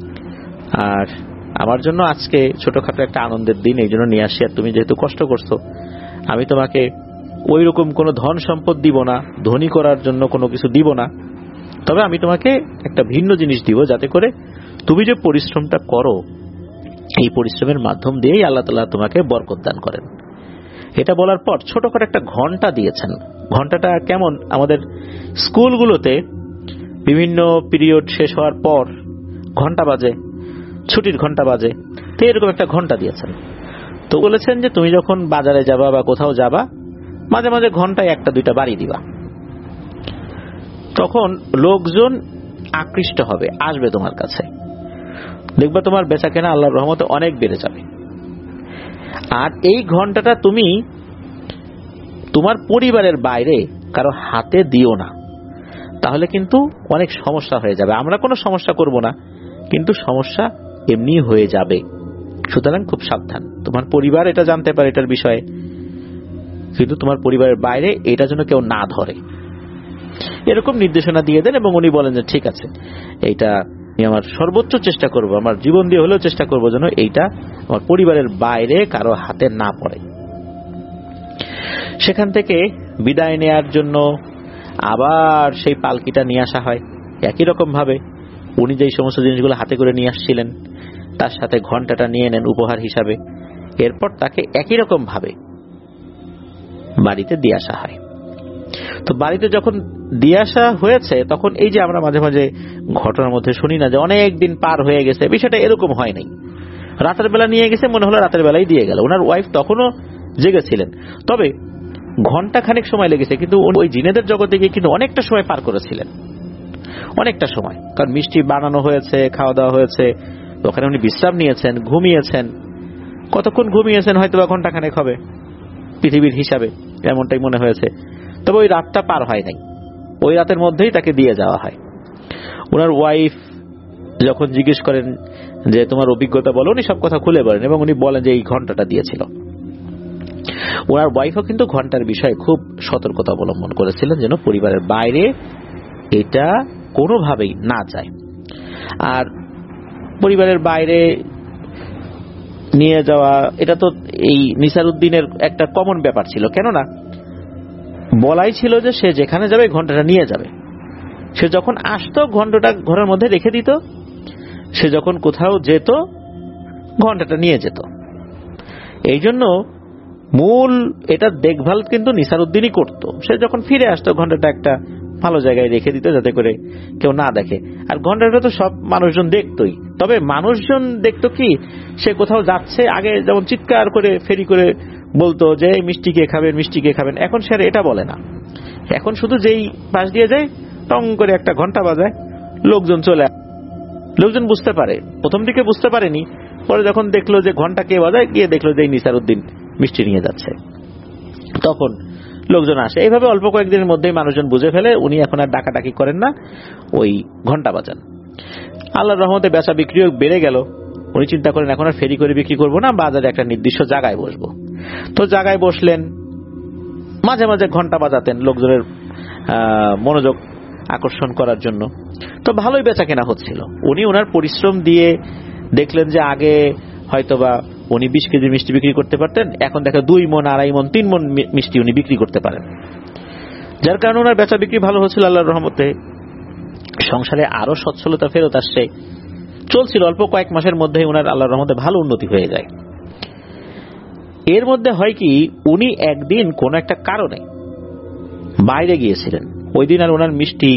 আর আমার জন্য আজকে ছোটখাটো একটা আনন্দের দিন, এই জন্য নিয়ে আসি। আর তুমি যেহেতু কষ্ট করছো, আমি তোমাকে ওই রকম কোনো ধন সম্পদ দিব না, ধনী করার জন্য কোনো কিছু দিব না, তবে আমি তোমাকে একটা ভিন্ন জিনিস দিব, যাতে করে তুমি যে পরিশ্রমটা করো, এই পরিশ্রমের মাধ্যম দিয়েই আল্লাহ তাআলা তোমাকে বরকত দান করেন। এটা বলার পর ছোটখাটো একটা ঘন্টা দিয়েছেন। ঘন্টাটা কেমন, আমাদের স্কুলগুলোতে বিভিন্ন পিরিয়ড শেষ হওয়ার পর ঘন্টা বাজে, ছুটির ঘন্টা বাজে, তো এরকম একটা ঘন্টা দিয়েছেন। তো বলেছেন যে তুমি যখন বাজারে যাবা বা কোথাও যাবা, মাঝে মাঝে ঘন্টায় একটা দুইটা বাড়ি দিবা, তখন লোকজন আকৃষ্ট হবে, আসবে তোমার কাছে, দেখবা তোমার বেচা কেনা আল্লাহর রহমতে অনেক বেড়ে যাবে। আর এই ঘন্টাটা তুমি তোমার পরিবারের বাইরে কারো হাতে দিও না, তাহলে কিন্তু অনেক সমস্যা হয়ে যাবে। আমরা কোনো সমস্যা করব না, কিন্তু সমস্যা এমনি হয়ে যাবে। সুতরাং খুব সাবধান, তোমার পরিবার এটা জানতে পারে এটার বিষয়ে, কিন্তু তোমার পরিবারের বাইরে এটা যেন কেউ না ধরে, এরকম নির্দেশনা দিয়ে দেন। এবং উনি বলেন যে ঠিক আছে, এইটা আমি আমার সর্বোচ্চ চেষ্টা করব, আমার জীবন দিয়ে হলেও চেষ্টা করব যেন এইটা আমার পরিবারের বাইরে কারো হাতে না পড়ে। সেখান থেকে বিদায় নেয়ার জন্য আবার সেই পালকিটা নিয়ে আসা হয়। একই রকম ভাবে উনি যেই সমস্ত জিনিসগুলো হাতে করে নিয়ে আসছিলেন, তার সাথে ঘন্টাটা নিয়ে নেন উপহার হিসাবে। এরপর তাকে একই রকম ভাবে বাড়িতে দিয়ে আসা হয়। তো বাড়িতে যখন দিয়ে আসা হয়েছে, তখন এই যে আমরা মাঝে মাঝে ঘটনার মধ্যে শুনি না যে অনেক দিন পার হয়ে গেছে, বিষয়টা এরকম হয় নাই। রাতের বেলা নিয়ে গেছে, মনে হলো রাতের বেলায় দিয়ে গেল। ওনার ওয়াইফ তখনও জেগেছিলেন, তবে ঘন্টা খানিক সময় লেগেছে, কিন্তু ওই জিনেদের জগতে গিয়ে কিন্তু অনেকটা সময় পার করেছিলেন, অনেকটা সময়। কারণ মিষ্টি বানানো হয়েছে, খাওয়া দাওয়া হয়েছে, ওখানে উনি বিশ্রাম নিয়েছেন, ঘুমিয়েছেন। কতক্ষণ ঘুমিয়েছেন হয়তো বা ঘন্টা খানেক হবে পৃথিবীর হিসাবে, এমনটাই মনে হয়েছে। তবে ওই রাতটা পার হয় নাই, ওই রাতের মধ্যেই তাকে দিয়ে যাওয়া হয়। ওনার ওয়াইফ যখন জিজ্ঞেস করেন যে তোমার অভিজ্ঞতা বলো, উনি সব কথা খুলে বলেন এবং উনি বলেন যে এই ঘন্টাটা দিয়েছিল। ওনার ওয়াইফও কিন্তু ঘন্টার বিষয়ে খুব সতর্কতা অবলম্বন করেছিলেন, যেন পরিবারের বাইরে এটা কোনোভাবেই না যায়। আর পরিবারের বাইরে নিয়ে যাওয়া, এটা তো এই নিসারউদ্দিনের একটা কমন ব্যাপার ছিল, কেননা বলাই ছিল যে সে যেখানে যাবে ঘন্টাটা নিয়ে যাবে। সে যখন আসতো ঘন্টাটা ঘরের মধ্যে রেখে দিত, সে যখন কোথাও যেত ঘন্টাটা নিয়ে যেত। এই জন্য মূল এটা দেখভাল কিন্তু নিসারউদ্দিনই করত। সে যখন ফিরে আসতো ঘন্টাটা একটা ভালো জায়গায় রেখে দিত, যাতে করে কেউ না দেখে। আর ঘন্টাটা তো সব মানুষজন দেখতই, তবে মানুষজন দেখতো কি, সে কোথাও যাচ্ছে, আগে যেমন চিৎকার করে ফেরি করে বলতো যে মিষ্টি কে খাবেন, মিষ্টি কে খাবেন, এখন সে এটা বলে না। এখন শুধু যেই পাশ দিয়ে যায় টং করে একটা ঘন্টা বাজায়, লোকজন চলে লোকজন বুঝতে পারে, প্রথম দিকে বুঝতে পারেনি, পরে যখন দেখলো যে ঘন্টা কে বাজায়, গিয়ে দেখলো যে নিসারউদ্দিন মিষ্টি নিয়ে যাচ্ছে, তখন লোকজন আসে। এইভাবে অল্প কয়েকদিনের মধ্যেই মানুষজন বুঝে ফেলে উনি এখন আর ডাকাডাকি করেন না, ওই ঘন্টা বাজান। আল্লাহর রহমতে বেচা বিক্রিও বেড়ে গেল। উনি চিন্তা করেন এখন আর ফেরি করে বিক্রি করবো না, বাজারে একটা নির্দিষ্ট জায়গায় বসবো। তো জায়গায় বসলেন, মাঝে মাঝে ঘন্টা বাজাতেন লোকজনের মনোযোগ আকর্ষণ করার জন্য। তো ভালোই বেচা কেনা হচ্ছিল। উনি ওনার পরিশ্রম দিয়ে দেখলেন যে আগে হয়তোবা উনি বিশ কেজি মিষ্টি বিক্রি করতে পারতেন, এখন দেখে দুই মন, আড়াই মন, তিন মন মিষ্টি উনি বিক্রি করতে পারেন, যার কারণে ওনার বেচা বিক্রি ভালো হচ্ছিল। আল্লাহর রহমতে সংসারে আরো সচ্ছলতা ফেরত আসছে, চলছিল। অল্প কয়েক মাসের মধ্যে ওনার আল্লাহর রহমতে ভালো উন্নতি হয়ে যায়। এর মধ্যে হয় কি, উনি একদিন কোন একটা কারণে বাইরে গিয়েছিলেন। ওই দিন আর ওনার মিষ্টি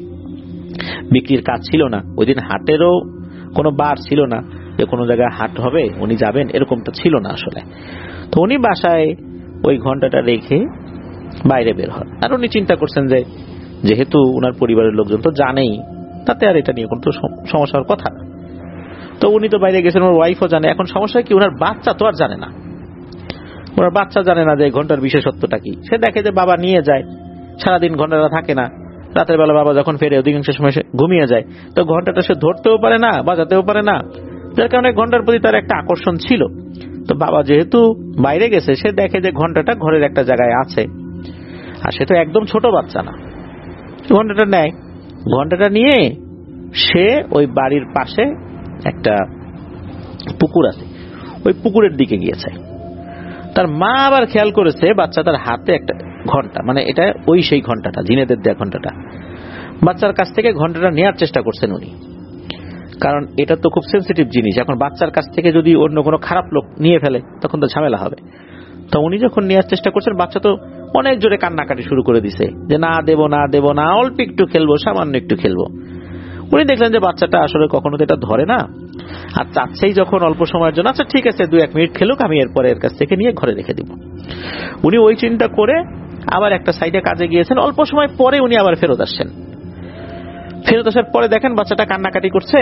বিক্রির কাজ ছিল না, ওই দিন হাটেরও কোনো বার ছিল না যে কোনো জায়গায় হাট হবে উনি যাবেন, এরকমটা ছিল না আসলে। তো উনি বাসায় ওই ঘন্টাটা রেখে বাইরে বের হন। আর উনি চিন্তা করছেন যে যেহেতু ওনার পরিবারের লোকজন তো জানেই, তাতে আর এটা নিয়ে কোনো সমস্যার কথা না। তো উনি তো বাইরে গেছেন, ওর ওয়াইফও জানে। এখন সমস্যা কি, ওনার বাচ্চা তো আর জানে না, ওনার বাচ্চা জানে না যে ঘন্টার বিশেষত্বটা কি। সে দেখে যে বাবা নিয়ে যায়, সারাদিন ঘন্টাটা থাকে না, রাতের বেলা বাবা যখন ফেরে অধিকাংশ সময় সে ঘুমিয়ে যায়, তো ঘন্টাটা সে ধরতেও পারে না, বাজাতেও পারে না, যার কারণে ঘন্টার প্রতি তার একটা আকর্ষণ ছিল। তো বাবা যেহেতু বাইরে গেছে, সে দেখে যে ঘন্টাটা ঘরের একটা জায়গায় আছে, আর সে তো একদম ছোট বাচ্চা না। ঘন্টাটা নেয়, ঘন্টাটা নিয়ে সে ওই বাড়ির পাশে একটা পুকুর আছে, ওই পুকুরের দিকে গিয়েছে। তার মা আবার খেয়াল করেছে বাচ্চা তার হাতে একটা ঘন্টা, মানে এটা ওই সেই ঘন্টাটা, জিনেদের দেয়া ঘন্টাটা। বাচ্চার কাছ থেকে ঘন্টাটা নেওয়ার চেষ্টা করছেন উনি, কারণ এটা তো খুব সেন্সিটিভ জিনিস। এখন বাচ্চার কাছ থেকে যদি অন্য কোনো খারাপ লোক নিয়ে ফেলে তখন তো ঝামেলা হবে। তো উনি যখন নেওয়ার চেষ্টা করছেন, বাচ্চা তো অনেক জোরে কান্নাকাটি শুরু করে দিছে যে না দেব না দেব না, অল্প একটু খেলবো, সামান্য একটু খেলবো। উনি দেখলেন যে বাচ্চাটা আসলে কখনো তো এটা ধরে না, আর চাচ্ছেই যখন অল্প সময়ের জন্য, আচ্ছা ঠিক আছে দু এক মিনিট খেলুক, আমি এরপরে এর কাছ থেকে নিয়ে ঘরে রেখে দিব। উনি ওই চিন্তা করে আবার একটা সাইডে কাজে গিয়েছেন। অল্প সময় পরে উনি আবার ফেরত আসছেন। ফেরত আসার পরে দেখেন বাচ্চাটা কান্নাকাটি করছে,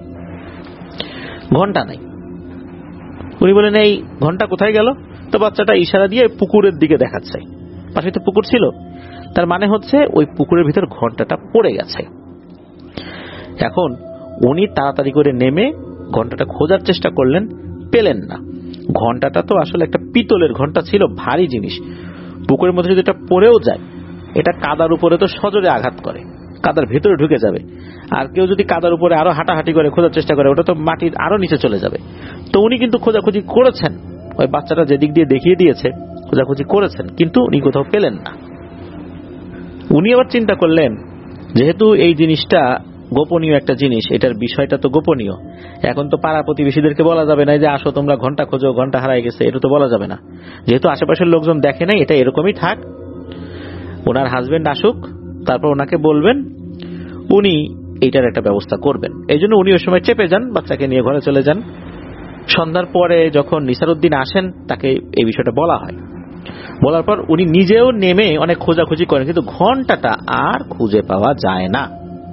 ঘন্টা নাই। উনি বলেন এই ঘন্টা কোথায় গেল? তো বাচ্চাটা ইশারা দিয়ে পুকুরের দিকে দেখাচ্ছে, পাশে তো পুকুর ছিল, তার মানে হচ্ছে ওই পুকুরের ভিতর ঘন্টাটা পড়ে গেছে। এখন উনি তাড়াতাড়ি করে নেমে ঘন্টাটা খোঁজার চেষ্টা করলেন, পেলেন না। ঘন্টাটা তো আসলে একটা পিতলের ঘন্টা ছিল, ভারী জিনিস। পুকুরের মধ্যে যদি এটা পড়েও যায়, এটা কাদার উপরে তো সজোরে আঘাত করে, কাদার ভেতরে ঢুকে যাবে। আর কেউ যদি কাদার উপরে আরো হাঁটাহাঁটি করে খোঁজার চেষ্টা করে, ওটা তো মাটির আরো নিচে চলে যাবে। তো উনি কিন্তু খোঁজাখুঁজি করেছেন, ওই বাচ্চাটা যেদিক দিয়ে দেখিয়ে দিয়েছে খোঁজাখুঁজি করেছেন, কিন্তু উনি কোথাও পেলেন না। উনি আবার চিন্তা করলেন যেহেতু এই জিনিসটা গোপনীয় একটা জিনিস, এটার বিষয়টা তো গোপনীয়, এখন তো পাড়া প্রতিবেশীদেরকে বলা যাবে না যে আসো তোমরা ঘন্টা খোঁজো, ঘন্টা হারাই গেছে, এটা তো বলা যাবে না। যেহেতু আশেপাশের লোকজন দেখে নাই, এটা এরকমই থাক, ওনার হাজবেন্ড আসুক, তারপর ওনাকে বলবেন, উনি এইটার একটা ব্যবস্থা করবেন। এই জন্য উনি ওই সময় চেপে যান, বাচ্চাকে নিয়ে ঘরে চলে যান। সন্ধ্যার পরে যখন নিসারউদ্দিন আসেন, তাকে এই বিষয়টা বলা হয়। বলার পর উনি নিজেও নেমে অনেক খোঁজাখুঁজি করেন, কিন্তু ঘন্টাটা আর খুঁজে পাওয়া যায় না।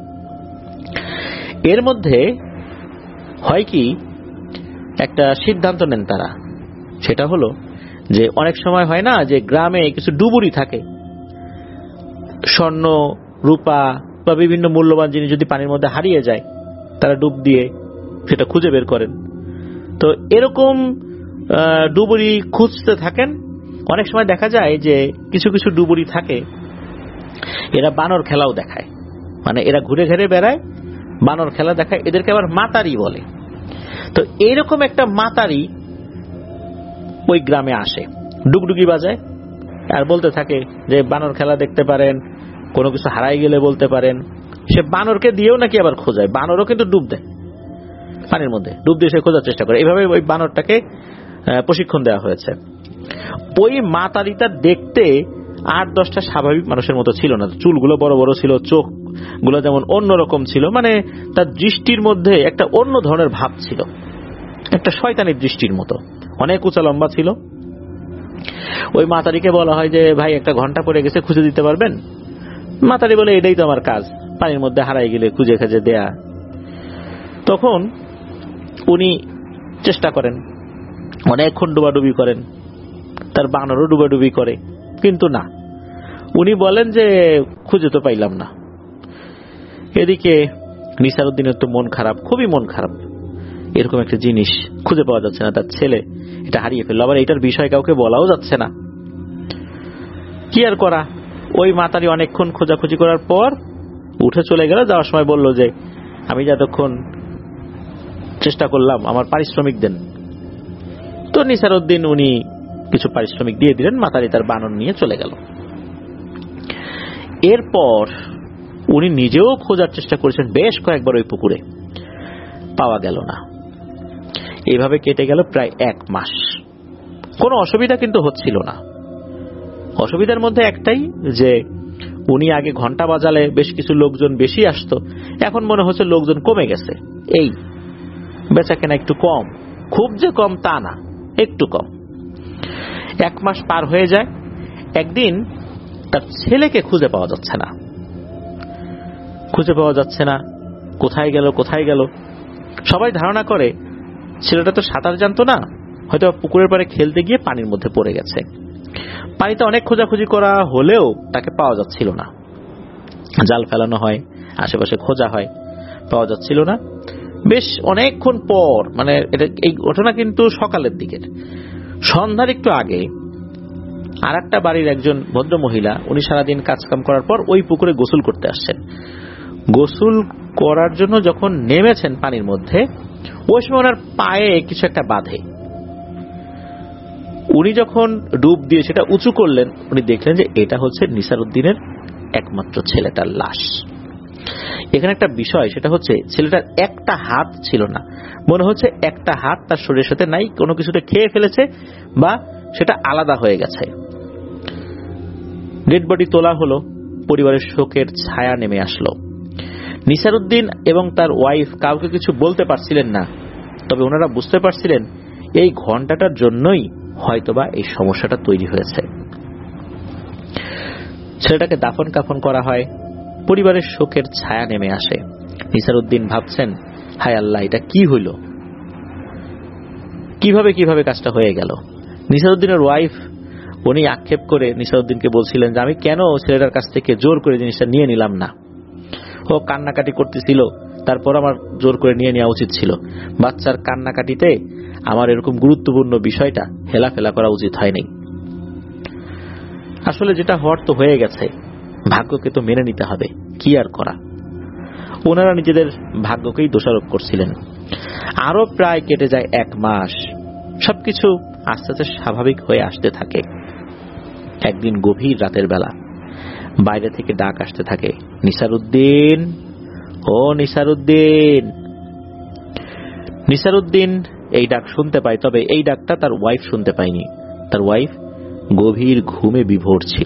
এর মধ্যে হয় কি, একটা সিদ্ধান্ত নেন তারা, সেটা হলো যে অনেক সময় হয় না যে গ্রামে কিছু ডুবুরি থাকে, স্বর্ণ রূপা বা বিভিন্ন মূল্যবান জিনিস যদি পানির মধ্যে হারিয়ে যায়, তারা ডুব দিয়ে সেটা খুঁজে বের করেন। তো এরকম ডুবুরি খুঁজতে থাকেন। অনেক সময় দেখা যায় যে কিছু কিছু ডুবুরি থাকে, এরা বানর খেলাও দেখায়, মানে এরা ঘুরে ঘুরে বেড়ায়, বানর খেলা দেখায়, এদেরকে আবার মাতারি বলে। তো এইরকম একটা মাতারি ওই গ্রামে আসে, ডুগডুগি বাজায় আর বলতে থাকে যে বানর খেলা দেখতে পারেন, কোনো কিছু হারাই গেলে বলতে পারেন। সে বানরকে দিয়েও নাকি আবার খোঁজায়, বানরও কিন্তু ডুব দেয় পানির মধ্যে, ডুব দিয়ে সে খোঁজার চেষ্টা করে। এইভাবে ওই বানরটাকে প্রশিক্ষণ দেওয়া হয়েছে। ওই মাতারিটা দেখতে আট দশটা স্বাভাবিক মানুষের মতো ছিল না, চুলগুলো বড় বড় ছিল, চোখ গুলো যেমন অন্যরকম ছিল, মানে তার দৃষ্টির মধ্যে একটা অন্য ধরনের ভাব ছিল, একটা শয়তানের দৃষ্টির মতো, অনেক উঁচা লম্বা ছিল। ওই মাতারিকে বলা হয় যে ভাই একটা ঘন্টা পড়ে গেছে, খুঁজে দিতে পারবেন? মাতারি বলে এটাই তো আমার কাজ, পানির মধ্যে হারাই গেলে খুঁজে খুঁজে দেয়া। তখন উনি চেষ্টা করেন, অনেকক্ষণ ডুবাডুবি করেন, তার বানরও ডুবাডুবি করে, কিন্তু না, উনি বলেন যে খুঁজে তো পাইলাম না। এদিকে নিসার উদ্দিনের তো মন খারাপ, খুবই মন খারাপ, এরকম একটা জিনিস খুঁজে পাওয়া যাচ্ছে না, তার ছেলে এটা হারিয়ে ফেললো, আবার এটার বিষয় কাউকে বলাও যাচ্ছে না। কি আর করা, ওই মাতারি অনেকক্ষণ খোঁজাখুঁজি করার পর উঠে চলে গেল। যাওয়ার সময় বলল যে আমি যতক্ষণ চেষ্টা করলাম আমার পারিশ্রমিক দেন। তো নিসার উদ্দিন উনি কিছু পারিশ্রমিক দিয়ে দিলেন, মাতারি তার বানর নিয়ে চলে গেল। এরপর উনি নিজেও খোঁজার চেষ্টা করেছেন বেশ কয়েকবার ওই পুকুরে, পাওয়া গেল না। এইভাবে কেটে গেল প্রায় এক মাস। কোনো অসুবিধা কিন্তু হচ্ছিল না। অসুবিধার মধ্যে একটাই যে উনি আগে ঘন্টা বাজালে বেশ কিছু লোকজন বেশি আসতো, এখন মনে হচ্ছে লোকজন কমে গেছে, এই বেচা কেনা একটু কম, খুব যে কম তা না, একটু কম। এক মাস পার হয়ে যায়। একদিন তার ছেলেকে খুঁজে পাওয়া যাচ্ছে না, খুঁজে পাওয়া যাচ্ছে না, কোথায় গেল কোথায় গেল। সবাই ধারণা করে ছেলেটা তো সাঁতার জানতো না, হয়তো পুকুরের পাড়ে খেলতে গিয়ে পানির মধ্যে পড়ে গেছে। পানিতে অনেক খোঁজাখুঁজি করা হলেও তাকে পাওয়া যাচ্ছিল না। জাল ফেলানো হয়, আশেপাশে খোঁজা হয়, পাওয়া যাচ্ছিল না। বেশ অনেকক্ষণ পর, মানে এটা এই ঘটনা কিন্তু সকালের দিকের, সন্ধ্যার একটু আগে আর একটা বাড়ির একজন ভদ্র মহিলা, উনি সারাদিন কাজকাম করার পর ওই পুকুরে গোসল করতে আসছেন। গোসল করার জন্য যখন নেমেছেন পানির মধ্যে, ওই সময় ওনার পায়ে কিছু একটা বাঁধে। উনি যখন ডুব দিয়ে সেটা উঁচু করলেন, উনি দেখলেন যে এটা হচ্ছে নিসার উদ্দিনের একমাত্র ছেলেটার লাশ। এখানে একটা বিষয়, সেটা হচ্ছে ছেলেটার একটা হাত ছিল না, মনে হচ্ছে একটা হাত তার শরীরের সাথে নাই, কোনো কিছুটা খেয়ে ফেলেছে বা সেটা আলাদা হয়ে গেছে। ডেড বডি তোলা হলো, পরিবারের শোকের ছায়া নেমে আসলো। নিসার উদ্দিন এবং তার ওয়াইফ কাউকে কিছু বলতে পারছিলেন না, তবে ওনারা বুঝতে পারছিলেন এই ঘন্টাটার জন্যই হয়তোবা এই সমস্যাটা তৈরি হয়েছে। ছেলেটাকে দাফন কাফন করা হয়, পরিবারের শোকের ছায়া নেমে আসে। নিসার উদ্দিন ভাবছেন, হায় আল্লাহ, এটা কি হইল, কিভাবে কিভাবে কাজটা হয়ে গেল। নিসার উদ্দিনের ওয়াইফ উনি আক্ষেপ করে নিসার উদ্দিনকে বলছিলেন যে আমি কেন ছেলেটার কাছ থেকে জোর করে জিনিসটা নিয়ে নিলাম না। ও কান্নাকাটি করতেছিল, তারপর আমার জোর করে নিয়ে নেওয়া উচিত ছিল। বাচ্চার কান্নাকাটিতে আমার এরকম গুরুত্বপূর্ণ বিষয়টা হেলাফেলা করা উচিত হয়নি। আসলে যেটা হওয়ার তো হয়ে গেছে, ভাগ্যকে তো মেনে নিতে হবে, কি আর করা। ওনারা নিজেদের ভাগ্যকেই দোষারোপ করছিলেন। আরো প্রায় কেটে যায় এক মাস, সবকিছু আস্তে আস্তে স্বাভাবিক হয়ে আসতে থাকে। একদিন গভীর রাতের বেলা বাইরে থেকে ডাক আসতে থাকে, নিসার উদ্দিন, ও নিসার উদ্দিন। নিসার উদ্দিন এই ডাক শুনতে পায়, তবে এই ডাকটা তার ওয়াইফ শুনতে পায়নি। তার ওয়াইফ গভীর ঘুমে বিভোর ছিল।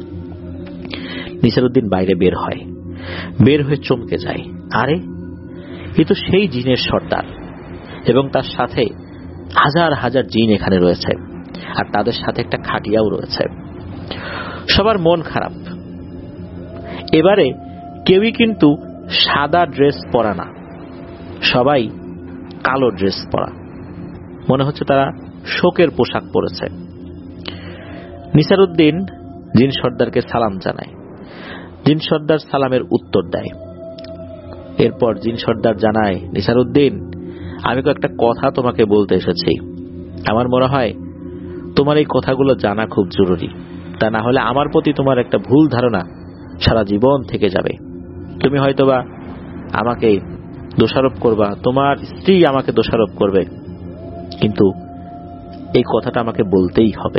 নিসার উদ্দিন বাইরে বের হয়, বের হয়ে চমকে যায়, আরে এ তো সেই জিনের সর্দার, এবং তার সাথে হাজার হাজার জিন এখানে রয়েছে, আর তাদের সাথে একটা খাটিয়াও রয়েছে। সবার মন খারাপ। এবারে কেউই কিন্তু সাদা ড্রেস পরা না, সবাই কালো ড্রেস পরা, মনে হচ্ছে তারা শোকের পোশাক পরেছে। নিসার উদ্দিন জিন সর্দারকে সালাম জানায়। জিন সর্দার সালামের উত্তর দেয়। এরপর জিন সর্দার জানায়, নিসার উদ্দিন, আমি কয়েকটা কথা তোমাকে বলতে এসেছি। আমার মনে হয় তোমার এই কথাগুলো জানা খুব জরুরি, তা না হলে আমার প্রতি তোমার একটা ভুল ধারণা সারা জীবন থেকে যাবে। তুমি হয়তোবা আমাকে দোষারোপ করবা, তোমার স্ত্রী আমাকে দোষারোপ করবে, কিন্তু এই কথাটা আমাকে বলতেই হবে।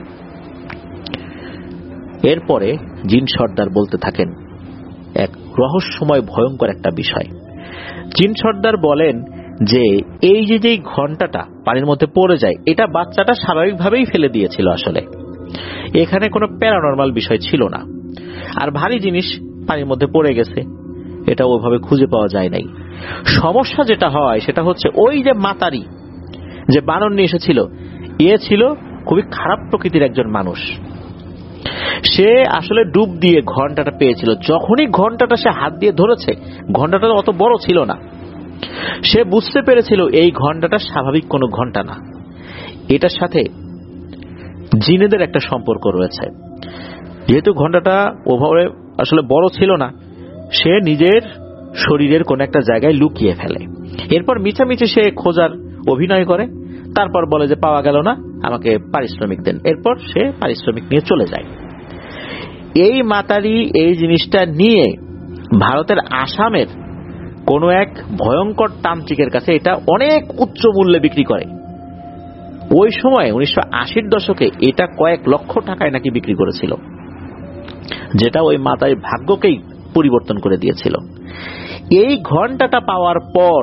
এরপরে জিন সর্দার বলতে থাকেন এক রহস্যময় ভয়ঙ্কর একটা বিষয়। জিন সর্দার বলেন যে এই যে যেই ঘন্টাটা পানির মধ্যে পড়ে যায়, এটা বাচ্চাটা স্বাভাবিকভাবেই ফেলে দিয়েছিল। আসলে এখানে কোনো প্যারানরমাল বিষয় ছিল না। আর ভারী জিনিস পানির মধ্যে পড়ে গেছে, এটা ওইভাবে খুঁজে পাওয়া যায় নাই। সমস্যা যেটা হয় সেটা হচ্ছে ওই যে মাতারি যে বানর নিয়ে এসেছিল, এ ছিল খুবই খারাপ প্রকৃতির একজন মানুষ। সে আসলে ডুব দিয়ে ঘন্টাটা পেয়েছিল। যখনই ঘন্টাটা সে হাত দিয়ে ধরেছে, ঘন্টাটা অত বড় ছিল না, সে বুঝতে পেরেছিল এই ঘন্টাটা স্বাভাবিক কোনো ঘন্টা না, এটার সাথে জিনেদের একটা সম্পর্ক রয়েছে। যেহেতু ঘন্টাটা ওভাবে আসলে বড় ছিল না, সে নিজের শরীরের কোন একটা জায়গায় লুকিয়ে ফেলে। এরপর মিছামিছি সে খোঁজার অভিনয় করে, তারপর বলে যে পাওয়া গেল না, আমাকে পারিশ্রমিক দেন। এরপর সে পারিশ্রমিক নিয়ে চলে যায়। এই মাতারি এই জিনিসটা নিয়ে ভারতের আসামের কোন এক ভয়ঙ্কর তান্ত্রিকের কাছে এটা অনেক উচ্চ মূল্যে বিক্রি করে। ওই সময় উনিশশো আশির দশকে এটা কয়েক লক্ষ টাকায় নাকি বিক্রি করেছিল, যেটা ওই মাতারি ভাগ্যকেই পরিবর্তন করে দিয়েছিল। এই ঘন্টাটা পাওয়ার পর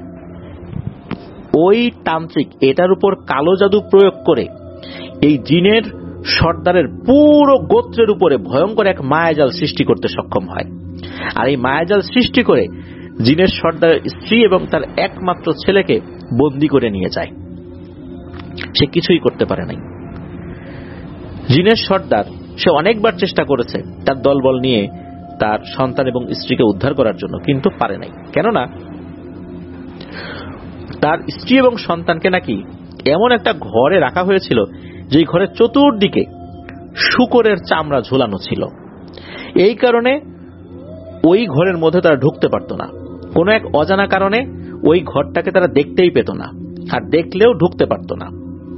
ওই তান্ত্রিক এটার উপর কালো জাদু প্রয়োগ করে এই জিনের সর্দারের পুরো গোত্রের উপরে ভয়ঙ্কর এক মায়াজাল সৃষ্টি করতে সক্ষম হয়। আর এই মায়াজাল সৃষ্টি করে জিনের সর্দারের স্ত্রী এবং তার একমাত্র ছেলেকে বন্দী করে নিয়ে যায়। সে কিছুই করতে পারে নাই। জিনের সর্দার সে অনেকবার চেষ্টা করেছে তার দলবল নিয়ে তার সন্তান এবং স্ত্রীকে উদ্ধার করার জন্য, কিন্তু পারে নাই। কেননা তার স্ত্রী এবং সন্তানকে নাকি এমন একটা ঘরে রাখা হয়েছিল যে ঘরের চতুর্দিকে শূকরের চামড়া ঝুলানো ছিল। এই কারণে ওই ঘরের মধ্যে তারা ঢুকতে পারত না। কোনো এক অজানা কারণে ওই ঘরটাকে তারা দেখতেই পেত না, আর দেখলেও ঢুকতে পারত না।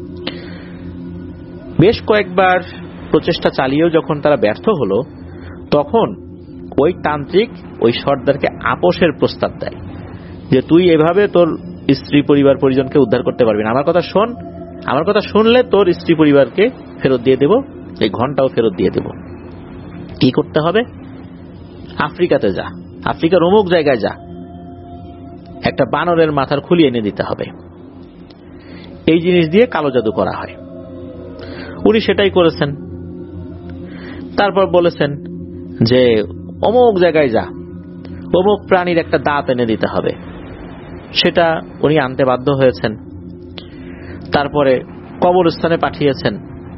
বেশ কয়েকবার প্রচেষ্টা চালিয়েও যখন তারা ব্যর্থ হলো, তখন ওই তান্ত্রিক ওই সর্দারকে আপোষের প্রস্তাব দেয় যে তুই এভাবে তোর স্ত্রী পরিবার পরিজনকে উদ্ধার করতে পারবি না, আমার কথা শোন, আমার কথা শুনলে তোর স্ত্রী পরিবারকে ফেরত দিয়ে দেব, এই ঘন্টাও ফেরত দিয়ে দেব। কি করতে হবে? আফ্রিকাতে যা, আফ্রিকার অমুক জায়গায় যা, একটা বানরের মাথার খুলি এনে দিতে হবে। এই জিনিস দিয়ে কালো জাদু করা হয়। উনি সেটাই করেছেন। তারপর বলেছেন যে অমুক জায়গায় যা, অমুক প্রাণীর একটা দাঁত এনে দিতে হবে। সেটা উনি আনতে বাধ্য হয়েছেন। তারপরে কবরস্থানে পাঠিয়েছেন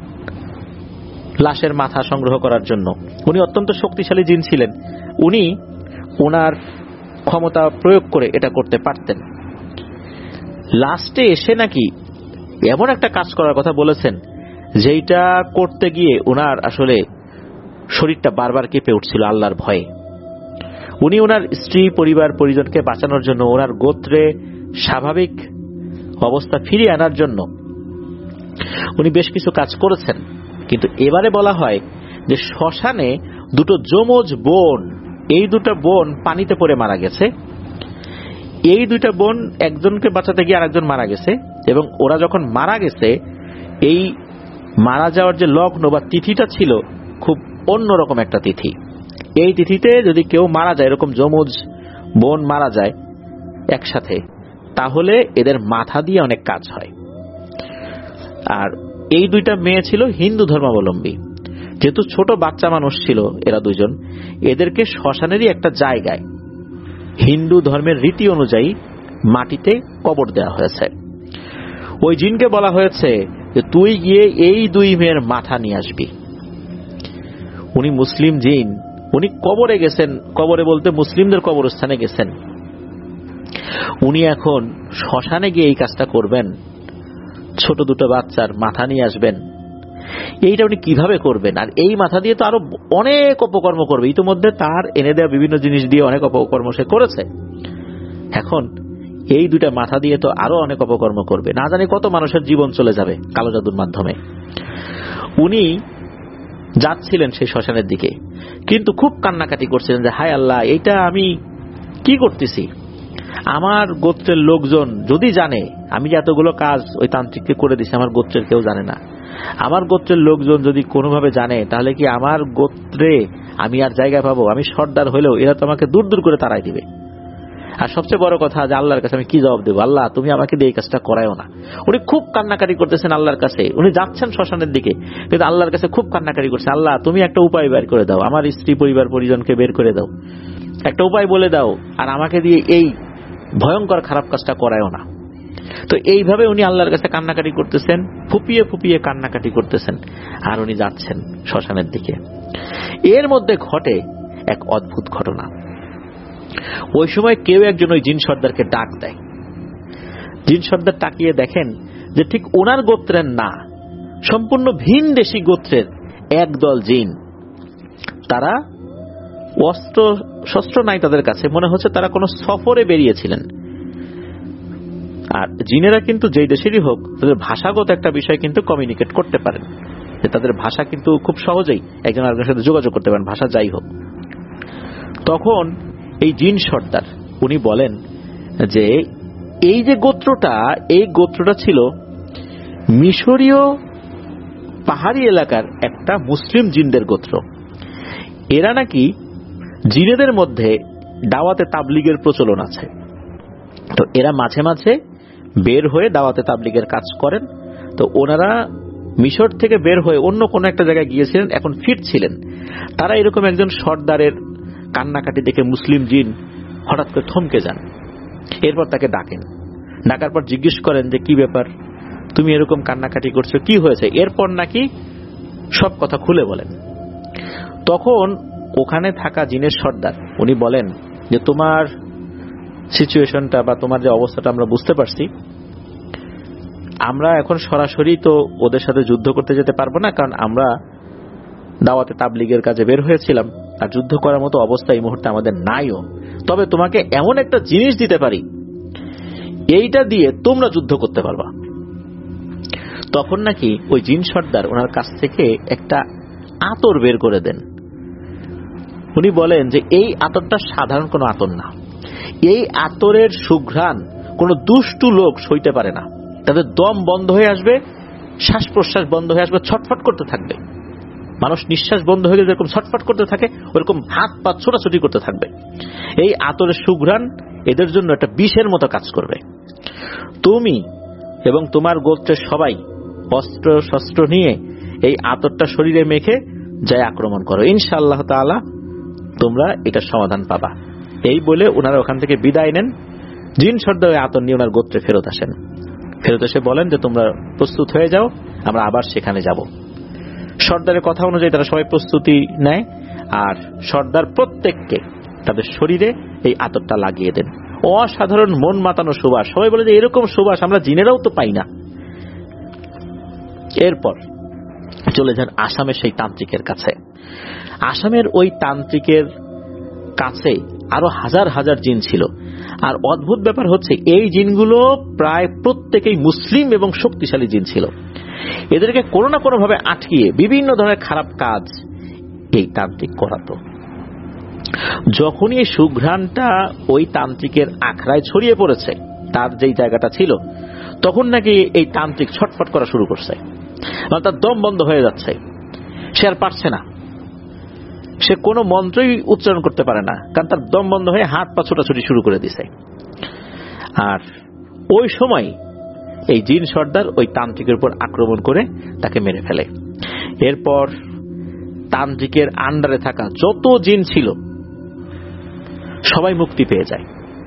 লাশের মাথা সংগ্রহ করার জন্য। উনি অত্যন্ত শক্তিশালী জিন ছিলেন, উনি ওনার ক্ষমতা প্রয়োগ করে এটা করতে পারতেন। লাস্টে এসে নাকি এমন একটা কাজ করার কথা বলেছেন যেটা করতে গিয়ে ওনার আসলে শরীরটা বারবার কেঁপে উঠছিল আল্লাহর ভয়ে। উনি ওনার স্ত্রী পরিবার পরিজনকে বাঁচানোর জন্য, ওনার গোত্রে স্বাভাবিক অবস্থা ফিরিয়ে আনার জন্য উনি বেশ কিছু কাজ করেছেন। কিন্তু এবারে বলা হয় যে শ্মশানে দুটো যমজ বোন, এই দুটো বোন পানিতে পড়ে মারা গেছে। এই দুইটা বোন একজনকে বাঁচাতে গিয়ে আরেকজন মারা গেছে, এবং ওরা যখন মারা গেছে এই মারা যাওয়ার যে লগ্ন বা তিথিটা ছিল খুব অন্যরকম একটা তিথি। এই তিথিতে যদি কেউ মারা যায়, এরকম যমজ বোন মারা যায় একসাথে, তাহলে এদের মাথা দিয়ে অনেক কাজ হয়। আর এই দুইটা মেয়ে ছিল হিন্দু ধর্মাবলম্বী। যেহেতু ছোট বাচ্চা মানুষ ছিল এরা দুজন, এদেরকে শ্মশানেরই একটা জায়গায় হিন্দু ধর্মের রীতি অনুযায়ী মাটিতে কবর দেওয়া হয়েছে। ওই জিনকে বলা হয়েছে যে তুই গিয়ে এই দুই মেয়ের মাথা নিয়ে আসবি। উনি মুসলিম জিন, উনি কবরে গেছেন, কবরে বলতে মুসলিমদের কবরস্থানে গেছেন। উনি এখন শ্মশানে গিয়ে এই কাজটা করবেন, ছোট দুটো বাচ্চার মাথা নিয়ে আসবেন। এইটা উনি কিভাবে করবেন? আর এই মাথা দিয়ে তো আরো অনেক অপকর্ম করবে। ইতিমধ্যে তার এনে দেওয়া বিভিন্ন জিনিস দিয়ে অনেক অপকর্ম সে করেছে, এখন এই দুইটা মাথা দিয়ে তো আরো অনেক অপকর্ম করবে। না জানি কত মানুষের জীবন চলে যাবে কালো জাদুর মাধ্যমে। উনি যাচ্ছিলেন সেই শ্মশানের দিকে, কিন্তু খুব কান্নাকাটি করছিলেন যে হায় আল্লাহ, এইটা আমি কি করতেছি? আমার গোত্রের লোকজন যদি জানে আমি যে এতগুলো কাজ ওই তান্ত্রিককে করে দিছি, আমার গোত্রের কেউ জানে না, আমার গোত্রের লোকজন যদি কোনোভাবে জানে তাহলে কি আমার গোত্রে আমি আর জায়গা পাবো? আমি সর্দার হলেও এরা তো আমাকে দূর দূর করে তাড়াই দিবে। আর সবচেয়ে বড় কথা যে আল্লাহর কাছে আমি কি জবাব দেবো? আল্লাহ তুমি আমাকে দিয়ে এই কাজটা করায়ও না। উনি খুব কান্নাকাটি করতেছেন আল্লাহর কাছে। উনি যাচ্ছেন শ্মশানের দিকে, কিন্তু আল্লাহর কাছে খুব কান্নাকাটি করছেন, আল্লাহ তুমি একটা উপায় বের করে দাও, আমার স্ত্রী পরিবার পরিজনকে বের করে দাও, একটা উপায় বলে দাও, আর আমাকে দিয়ে এই ভয়ঙ্কর খারাপ কাজটা করায়ও না। তো এইভাবে উনি আল্লাহর কাছে কান্নাকাটি করতেছেন, ফুপিয়ে ফুপিয়ে কান্নাকাটি করতেছেন, আর উনি যাচ্ছেন শ্মশানের দিকে। এর মধ্যে ঘটে এক অদ্ভুত ঘটনা। ওই সময় কেউ একজন ওই জিন সর্দারকে ডাক দেয়। জিন সর্দার তাকিয়ে দেখেন যে ঠিক ওনার গোত্রের না, সম্পূর্ণ ভিন দেশি গোত্রের একদল জিন। তারা অস্ত্র শস্ত্র নাই তাদের কাছে, মনে হচ্ছে তারা কোনো সফরে বেরিয়েছিলেন। আর জিনেরা কিন্তু যেই দেশেরই হোক তাদের ভাষাগত একটা বিষয় কিন্তু কমিউনিকেট করতে পারেন, যে তাদের ভাষা কিন্তু খুব সহজেই একজন আরেকজনের সাথে যোগাযোগ করতে পারেন, ভাষা যাই হোক। তখন এই জিন সর্দার উনি বলেন যে এই যে গোত্রটা, এই গোত্রটা ছিল মিশরীয় পাহাড়ি এলাকার একটা মুসলিম জিনদের গোত্র। এরা নাকি জিনেদের মধ্যে দাওয়াতে তাবলিগের প্রচলন আছে। তো এরা মাঝে মাঝে বের হয়ে দাওয়াতে তাবলিগের কাজ করেন। তো ওনারা মিশর থেকে বের হয়ে অন্য কোনো একটা জায়গায় গিয়েছিলেন, এখন ফিরছিলেন। তারা এরকম একজন সর্দারের কান্নাকাটি দেখে মুসলিম জিন হঠাৎ করে থমকে যান। এরপর তাকে ডাকেন, ডাকার পর জিজ্ঞেস করেন যে কি ব্যাপার, তুমি এরকম কান্নাকাটি করছো, কি হয়েছে? এরপর নাকি সব কথা খুলে বলেন। তখন ওখানে থাকা জিনের সর্দার উনি বলেন যে তোমার সিচুয়েশনটা বা তোমার যে অবস্থাটা আমরা বুঝতে পারছি, আমরা এখন সরাসরি তো ওদের সাথে যুদ্ধ করতে যেতে পারবো না, কারণ আমরা দাওয়াতে তাবলিগের কাজে বের হয়েছিলাম, আর যুদ্ধ করার মতো অবস্থা এই মুহূর্তে আমাদের নাইও। তবে তোমাকে এমন একটা জিনিস দিতে পারি, এইটা দিয়ে তোমরা যুদ্ধ করতে পারবা। তখন নাকি ওই জিন সর্দার ওনার কাছ থেকে একটা আতর বের করে দেন। উনি বলেন যে এই আতরটা সাধারণ কোনো আতর না, এই আতরের সুঘ্রাণ কোনো দুষ্টু লোক সইতে পারে না। তাদের দম বন্ধ হয়ে আসবে, শ্বাস প্রশ্বাস বন্ধ হয়ে আসবে, ছটফট করতে থাকবে। মানুষ নিঃশ্বাস বন্ধ হয়ে গেলে যেরকম ছটফট করতে থাকে, ওরকম হাত পা ছোটাছুটি করতে থাকবে। এই আতরের সুঘ্রাণ এদের জন্য একটা বিষের মতো কাজ করবে। তুমি এবং তোমার গোত্রের সবাই অস্ত্র শস্ত্র নিয়ে এই আতরটা শরীরে মেখে যায় আক্রমণ করো, ইনশাআল্লাহ তাআলা তোমরা এটা সমাধান পাবা। এই বলে ওনারা ওখান থেকে বিদায় নেন। জিন সর্দার ওই আতর নিয়ে ওনার গোত্রে ফেরত আসেন। ফেরত এসে বলেন যে তোমরা প্রস্তুত হয়ে যাও, আমরা আবার সেখানে যাব। সর্দারের কথা অনুযায়ী তারা সবাই প্রস্তুতি নেয়, আর সর্দার প্রত্যেককে তাদের শরীরে এই আতরটা লাগিয়ে দেন। অসাধারণ মন মাতানো সুবাস। সবাই বলে যে এরকম সুবাস আমরা জিনেরাও তো পাই না। এরপর চলে যান আসামের সেই তান্ত্রিকের কাছে। আসামের ওই তান্ত্রিকের কাছে আরো হাজার হাজার জিন ছিল। আর অদ্ভুত ব্যাপার হচ্ছে এই জিনগুলো প্রায় প্রত্যেকেই মুসলিম এবং শক্তিশালী জিন ছিল। এদেরকে কোনো না কোনো ভাবে আটকিয়ে বিভিন্ন ধরনের খারাপ কাজ এই তান্ত্রিক করাতো। যখনই এই সুঘ্রাণটা ওই তান্ত্রিকের আখড়ায় ছড়িয়ে পড়েছে, তার যেই জায়গাটা ছিল, তখন নাকি এই তান্ত্রিক ছটফট করা শুরু করছে, তার দম বন্ধ হয়ে যাচ্ছে, সে আর পারছে না, সে কোনো মন্ত্রই উচ্চারণ করতে পারে না, কারণ তার দম বন্ধ হয়ে হাত পা ছোটাছুটি শুরু করে দিছে। আর ওই সময় এই জিন সর্দার ওই তান্ত্রিকের উপর আক্রমণ করে তাকে মেরে ফেলে। এরপর তান্ত্রিকের আন্ডারে থাকা যত জিন ছিল সবাই মুক্তি পেয়ে যায়,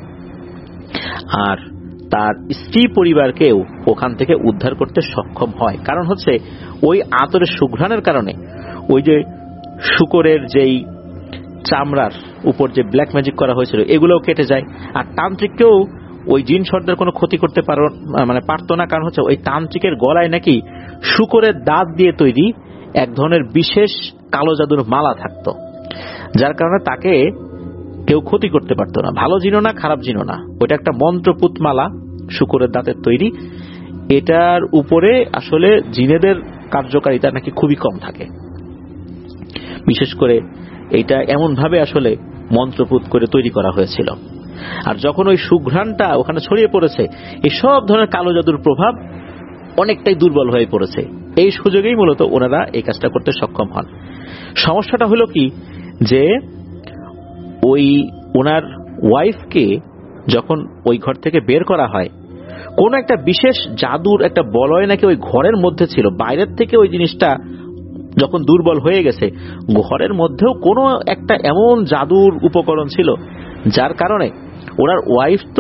আর তার স্ত্রী পরিবারকেও ওখান থেকে উদ্ধার করতে সক্ষম হয়। কারণ হচ্ছে ওই আতরের সুঘ্রাণের কারণে ওই যে শুকরের যেই চামড়ার উপর যে ব্ল্যাক ম্যাজিক করা হয়েছিল এগুলোও কেটে যায়। আর তান্ত্রিককেও ওই জিন সর্দার কোনো ক্ষতি করতে পারো মানে পারতো না, কারণ হচ্ছে ওই তান্ত্রিকের গলায় নাকি শুকরের দাঁত দিয়ে তৈরি এক ধরনের বিশেষ কালো জাদুর মালা থাকতো, যার কারণে তাকে কেউ ক্ষতি করতে পারতো না। ভালো জিনও না, খারাপ জিনও না, ওইটা একটা মন্ত্রপুত মালা, শুকরের দাঁতের তৈরি। এটার উপরে আসলে জিনেদের কার্যকারিতা নাকি খুবই কম থাকে। বিশেষ করে এটা এমন ভাবে আসলে মন্ত্রপুত করে তৈরি করা হয়েছিল। আর যখন ওই সুঘ্রাণটা ওখানে ছড়িয়ে পড়েছে, এই সব ধরনের কালো জাদুর প্রভাব অনেকটাই দুর্বল হয়ে পড়েছে। এই সুযোগেই মূলত ওনারা এই কাজটা করতে সক্ষম হন। সমস্যাটা হলো কি, যে ওই ওনার ওয়াইফকে যখন ওই ঘর থেকে বের করা হয়, কোন একটা বিশেষ জাদুর একটা বলয় নাকি ওই ঘরের মধ্যে ছিল। বাইরের থেকে ওই জিনিসটা যখন দুর্বল হয়ে গেছে, ঘরের মধ্যেও কোনো একটা এমন জাদুর উপকরণ ছিল যার কারণে ওনার ওয়াইফ তো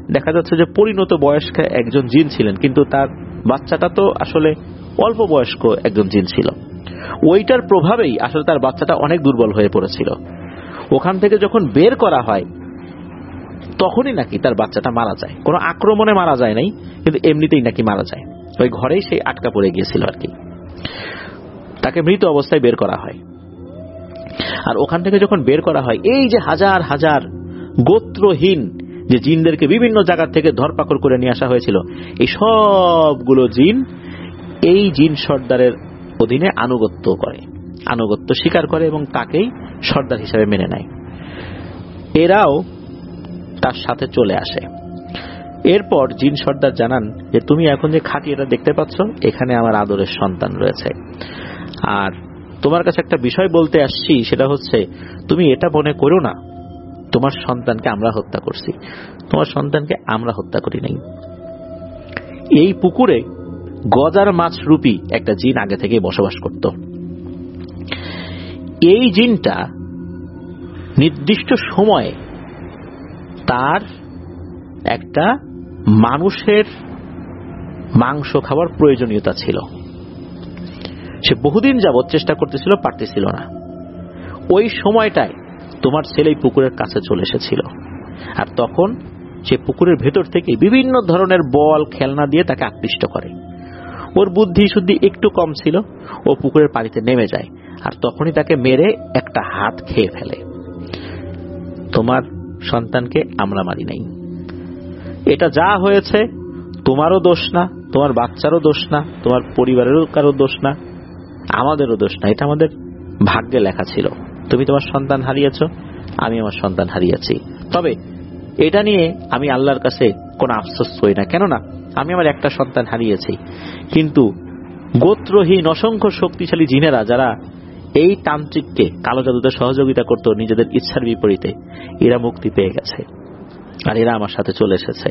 দেখা যাচ্ছে যে পরিণত বয়স্ক একজন জিন ছিলেন, কিন্তু তার বাচ্চাটা তো আসলে অল্প বয়স্ক একজন জিন ছিল। ওইটার প্রভাবেই আসলে তার বাচ্চাটা অনেক দুর্বল হয়ে পড়েছিল। ওখান থেকে যখন বের করা হয় তখনই নাকি তার বাচ্চাটা মারা যায়। কোনো আক্রমণে মারা যায় নাই, কিন্তু এমনিতেই নাকি মারা যায়। ওই ঘরেই সেই আটকা পড়ে গিয়েছিল আর কি। তাকে মৃত অবস্থায় বের করা হয়। আর ওখান থেকে যখন বের করা হয়, এই যে হাজার হাজার গোত্রহীন যে জিনদেরকে বিভিন্ন জায়গা থেকে ধরপাকড় করে নিয়ে আসা হয়েছিল, এই সবগুলো জিন এই জিন সর্দারের অধীনে আনুগত্য করে, আনুগত্য স্বীকার করে এবং তাকেই সর্দার হিসেবে মেনে নেয়। এরাও তার সাথে চলে আসে। এরপর জিন সর্দার জানান যে তুমি এখন যে খাঁটি এটা দেখতে পাচ্ছ, এখানে আমার আদরের সন্তান রয়েছে, আর তোমার কাছে একটা বিষয় বলতে আসছি, সেটা হচ্ছে তুমি এটা মনে করো না তোমার সন্তানকে আমরা হত্যা করছি। তোমার সন্তানকে আমরা হত্যা করি নাই। এই পুকুরে গজার মাছ রূপী একটা জিন আগে থেকে বসবাস করত। এই জিনটা নির্দিষ্ট সময়ে তার একটা মানুষের মাংস খাবার প্রয়োজনীয়তা ছিল। সে বহুদিন যাবৎ চেষ্টা করতেছিল, পারতেছিল না। ওই সময়টায় তোমার ছেলে পুকুরের কাছে চলে এসেছিল, আর তখন সে পুকুরের ভেতর থেকে বিভিন্ন ধরনের বল খেলনা দিয়ে তাকে আকৃষ্ট করে। ওর বুদ্ধি শুদ্ধি একটু কম ছিল, ও পুকুরের পানিতে নেমে যায়, আর তখনই তাকে মেরে একটা হাত খেয়ে ফেলে। তোমার সন্তানকে আমরা মারি নাই। এটা যা হয়েছে তোমারও দোষ না, তোমার বাচ্চারও দোষ না, তোমার পরিবারেরও কারো দোষ না, আমাদেরও দোষ না। এটা আমাদের ভাগ্যে লেখা ছিল। তুমি তোমার সন্তান হারিয়েছ, আমি আমার সন্তান হারিয়েছি। তবে এটা নিয়ে আমি আল্লাহর কাছে কোনো আফসোস করি না, কেননা আমি আমার একটা সন্তান হারিয়েছি, কিন্তু গোত্রহীন অসংখ্য শক্তিশালী জিনেরা যারা এই তান্ত্রিককে কালো জাদুতে সহযোগিতা করত নিজেদের ইচ্ছার বিপরীতে, এরা মুক্তি পেয়ে গেছে, আর এরা আমার সাথে চলে এসেছে।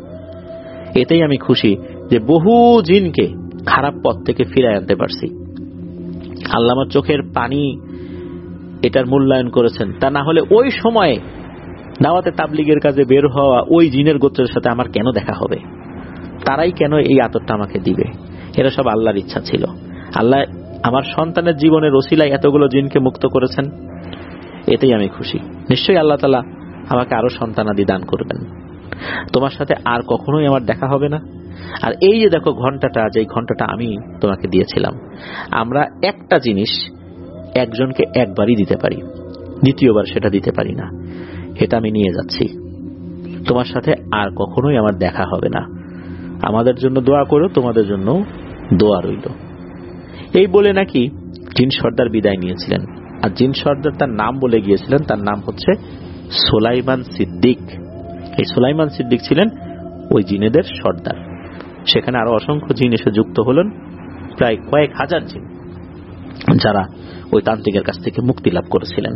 এতেই আমি খুশি যে বহু জিনকে খারাপ পথ থেকে ফিরিয়ে আনতে পারছি। আল্লাহ আমার চোখের পানি এটার মূল্যায়ন করেছেন। তা না হলে ওই সময়ে দাওয়াতে তাবলীগের কাজে বের হওয়া ওই জিনের গোত্রের সাথে আমার কেন দেখা হবে? তারাই কেন এই আদরটা আমাকে দিবে? এরা সব আল্লাহর ইচ্ছা ছিল। আল্লাহ আমার সন্তানের জীবনের ওসিলায় এতগুলো জিনকে মুক্ত করেছেন, এতেই আমি খুশি। নিশ্চয়ই আল্লাহ তাআলা আমাকে আরো সন্তানাদি দান করবেন। তোমার সাথে আর কখনোই আমার দেখা হবে না। আর এই যে দেখো ঘন্টাটা, যে ঘন্টাটা আমি তোমাকে দিয়েছিলাম, আমরা একটা জিনিস একজনকে একবারই দিতে পারি, দ্বিতীয়বার সেটা দিতে পারি না। এটা আমি নিয়ে যাচ্ছি। তোমার সাথে আর কখনোই আমার দেখা হবে না। আমাদের জন্য দোয়া করো, তোমাদের জন্য দোয়া রইল। এই বলে নাকি জিন সর্দার বিদায় নিয়েছিলেন। আর জিন সর্দার তার নাম বলে গিয়েছিলেন, তার নাম হচ্ছে সুলাইমান সিদ্দিক। এই সুলাইমান সিদ্দিক ছিলেন ওই জিনেদের সর্দার। সেখানে আরো অসংখ্য জিন এসে যুক্ত হলেন, প্রায় কয়েক হাজার জিন, যারা ওই তান্ত্রিকের কাছ থেকে মুক্তি লাভ করেছিলেন।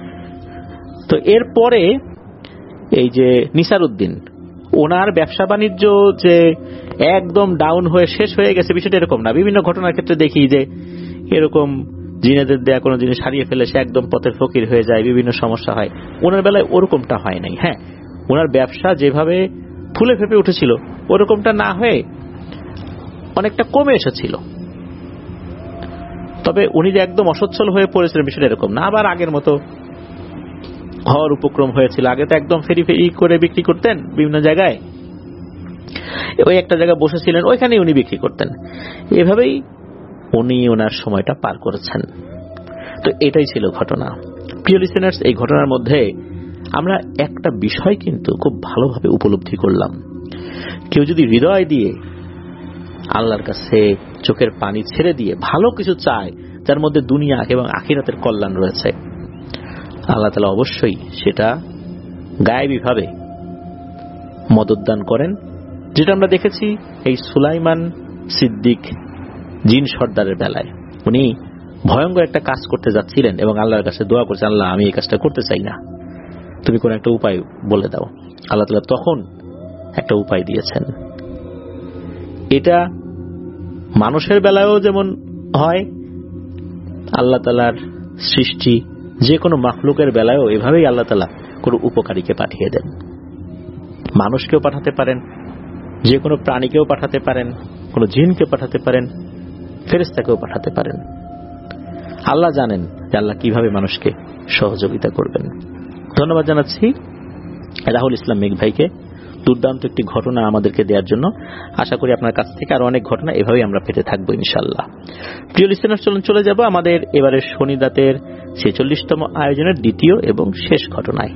তো এরপরে এই যে নিসার উদ্দিন, ওনার ব্যবসা বাণিজ্য যে একদম ডাউন হয়ে শেষ হয়ে গেছে বিষয়টা এরকম না। বিভিন্ন ঘটনার ক্ষেত্রে দেখি যে এরকম জিনেদের দেয়া কোনো জিনিস হারিয়ে ফেলে সে একদম পথের ফকির হয়ে যায়, বিভিন্ন সমস্যা হয়। ওনার বেলায় ওরকমটা হয় নাই। হ্যাঁ, ওনার ব্যবসা যেভাবে ফুলে ফেপে উঠেছিল ওরকমটা না হয়ে অনেকটা কমে এসেছিল। তবে উনি যে একদম অসচ্ছল হয়ে পড়েছিলেন বিষয়টা এরকম না। আবার আগের মতো হওয়ার উপক্রম হয়েছিল। আগে তো একদম ফেরি ফেরি করে বিক্রি করতেন বিভিন্ন জায়গায়, ওই একটা জায়গায় বসেছিলেন, ওইখানেই উনি বিক্রি করতেন। এভাবেই উনি ওনার সময়টা পার করেছেন। তো এটাই ছিল ঘটনা। প্রিয় লিসেনার্স, এই ঘটনার মধ্যে আমরা একটা বিষয় কিন্তু খুব ভালোভাবে উপলব্ধি করলাম। কেউ যদি হৃদয় দিয়ে আল্লাহর কাছে চোখের পানি ছেড়ে দিয়ে ভালো কিছু চায়, যার মধ্যে দুনিয়া এবং আখিরাতের কল্যাণ রয়েছে, আল্লাহ তাআলা অবশ্যই সেটা গায়েবী ভাবে মদত দান করেন। যেটা আমরা দেখেছি এই সুলাইমান সিদ্দিক জিন সর্দারের বেলায়। উনি ভয়ঙ্কর একটা কাজ করতে যাচ্ছিলেন এবং আল্লাহর কাছে দোয়া করছেন, আল্লাহ আমি এই কাজটা করতে চাই না, তুমি কোন একটা উপায় বলে দাও। আল্লাহ তাআলা তখন একটা উপায় দিয়েছেন। এটা মানুষের বেলায়ও যেমন হয়, আল্লাহ তাআলার সৃষ্টি যে কোনো মাখলুকের বেলায়ও এভাবেই আল্লাহ তাআলা কোনো উপকারীকে পাঠিয়ে দেন। মানুষকেও পাঠাতে পারেন, যে কোনো প্রাণীকেও পাঠাতে পারেন, কোনো জিনকে পাঠাতে পারেন, ফেরেশতাকেও পাঠাতে পারেন। আল্লাহ জানেন যে আল্লাহ কিভাবে মানুষকে সহযোগিতা করবেন। ধন্যবাদ জানাচ্ছি রাহুল ইসলাম মেঘ ভাইকে দুর্দান্ত একটি ঘটনা আমাদেরকে দেওয়ার জন্য। আশা করি আপনার কাছ থেকে আরো অনেক ঘটনা এভাবেই আমরা পেতে থাকবো ইনশাআল্লাহ। প্রিয় লিসেনার, চলুন চলে যাব আমাদের এবারের শনি রাতের ছেচল্লিশতম আয়োজনের দ্বিতীয় এবং শেষ ঘটনায়।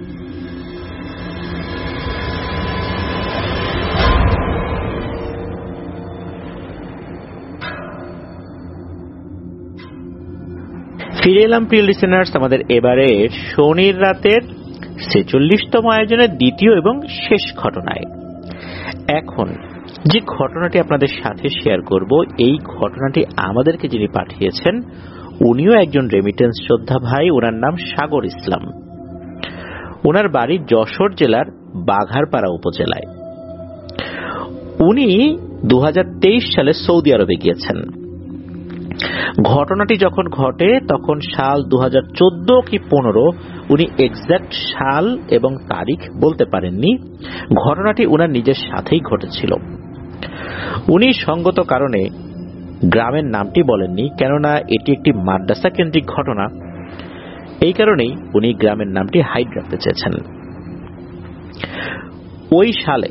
ফিরে এলাম প্রিয় লিসেনার্স আমাদের এবারের শনির রাতের ছেচল্লিশতম আয়োজনের দ্বিতীয় এবং শেষ ঘটনায়। এখন যে ঘটনাটি আপনাদের সাথে শেয়ার করব, এই ঘটনাটি আমাদেরকে যিনি পাঠিয়েছেন উনিও একজন রেমিটেন্স যোদ্ধা ভাই। ওনার নাম সাগর ইসলাম। ওনার বাড়ি যশোর জেলার বাঘারপাড়া উপজেলায়। উনি দু হাজার তেইশ সালে সৌদি আরবে গিয়েছেন। ঘটনাটি যখন ঘটে তখন সাল দু হাজার চোদ্দ কি পনেরো, উনি এক্সাক্ট সাল এবং তারিখ বলতে পারেননি। ঘটনাটি উনার নিজের সাথেই ঘটেছিল। উনি সঙ্গত কারণে গ্রামের নামটি বলেননি, কেননা এটি একটি মাদ্রাসা কেন্দ্রিক ঘটনা। এই কারণেই উনি গ্রামের নামটি হাইড রাখতে চেয়েছেন। ওই সালে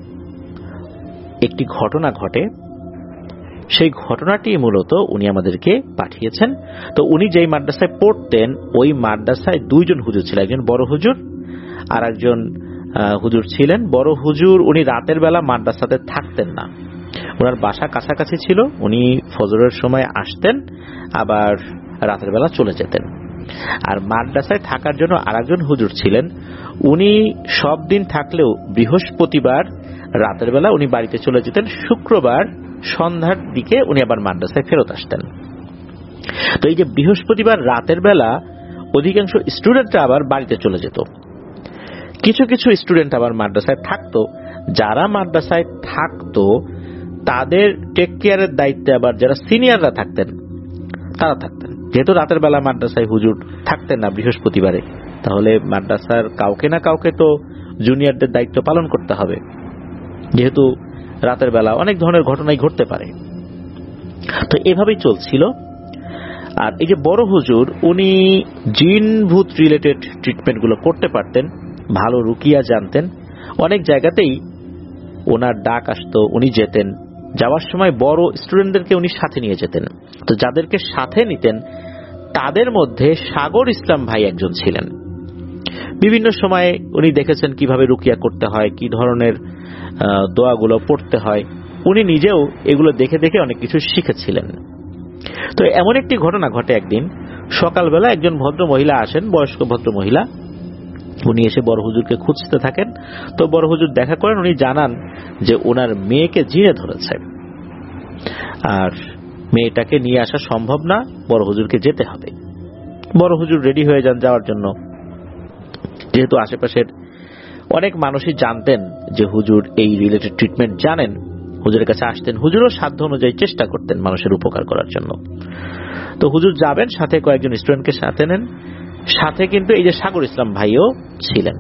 একটি ঘটনা ঘটে, সেই ঘটনাটি মূলত উনি আমাদেরকে পাঠিয়েছেন। তো উনি যেই মাদ্রাসায় পড়তেন ওই মাদ্রাসায় দুইজন হুজুর ছিল, একজন বড় হুজুর আর একজন হুজুর ছিলেন। বড় হুজুর উনি রাতের বেলা মাদ্রাসাতে থাকতেন না, ওনার বাসা কাছাকাছি ছিল। উনি ফজরের সময় আসতেন, আবার রাতের বেলা চলে যেতেন। আর মাদ্রাসায় থাকার জন্য আরেকজন হুজুর ছিলেন। উনি সব দিন থাকলেও বৃহস্পতিবার রাতের বেলা উনি বাড়িতে চলে যেতেন, শুক্রবার সন্ধ্যার দিকে উনি আবার মাদ্রাসায় ফেরত আসতেন। তো এই যে বৃহস্পতিবার রাতের বেলা অধিকাংশ স্টুডেন্টরা আবার বাড়িতে চলে যেত, কিছু কিছু স্টুডেন্ট আবার মাদ্রাসায় থাকতো। যারা মাদ্রাসায় থাকতো তাদের টেক কেয়ারের দায়িত্বে আবার যারা সিনিয়ররা থাকতেন তারা থাকতেন। যেহেতু রাতের বেলা মাদ্রাসায় হুজুর থাকতেন না বৃহস্পতিবারে, তাহলে মাদ্রাসার কাউকে না কাউকে তো জুনিয়রদের দায়িত্ব পালন করতে হবে, যেহেতু রাতের বেলা অনেক ধরনের ঘটনাই ঘটতে পারে। তো এভাবেই চলছিল। আর এই যে বড় হুজুর উনি জিন ভূত রিলেটেড ট্রিটমেন্ট গুলো করতে পারতেন, ভালো রুকিয়া জানতেন। অনেক জায়গাতেই ওনার ডাক আসতো, উনি যেতেন। যাওয়ার সময় বড় স্টুডেন্টদেরকে উনি সাথে নিয়ে যেতেন। তো যাদেরকে সাথে নিতেন তাদের মধ্যে সাগর ইসলাম ভাই একজন ছিলেন। বিভিন্ন সময়ে উনি দেখেছেন কিভাবে রুকিয়া করতে হয়, কি ধরনের দোয়াগুলো পড়তে হয়। উনি নিজেও এগুলো দেখে দেখে অনেক কিছু শিখেছিলেন। তো এমন একটি ঘটনা ঘটে, একদিন সকালবেলা একজন ভদ্র মহিলা আসেন, বয়স্ক ভদ্র মহিলা। উনি এসে বড় হুজুরকে খুঁজতে থাকেন। তো বড় হুজুর দেখা করেন, উনি জানান যে ওনার মেয়েকে জিনে ধরেছে আর মেয়েটাকে নিয়ে আসা সম্ভব না, বড় হুজুরকে যেতে হবে। বড় হুজুর রেডি হয়ে যান যাওয়ার জন্য। যেহেতু আশেপাশের অনেক মানুষই জানতেন যে হুজুর এই রিলেটেড ট্রিটমেন্ট জানেন, হুজুরের কাছে আসতেন। হুজুরও সাধ্য অনুযায়ী চেষ্টা করতেন মানুষের উপকার করার জন্য। তো হুজুর যাবেন, সাথে কয়েকজন স্টুডেন্টকে সাথে নেন। সাথে কিন্তু এই যে সাগর ইসলাম ভাইও ছিলেন।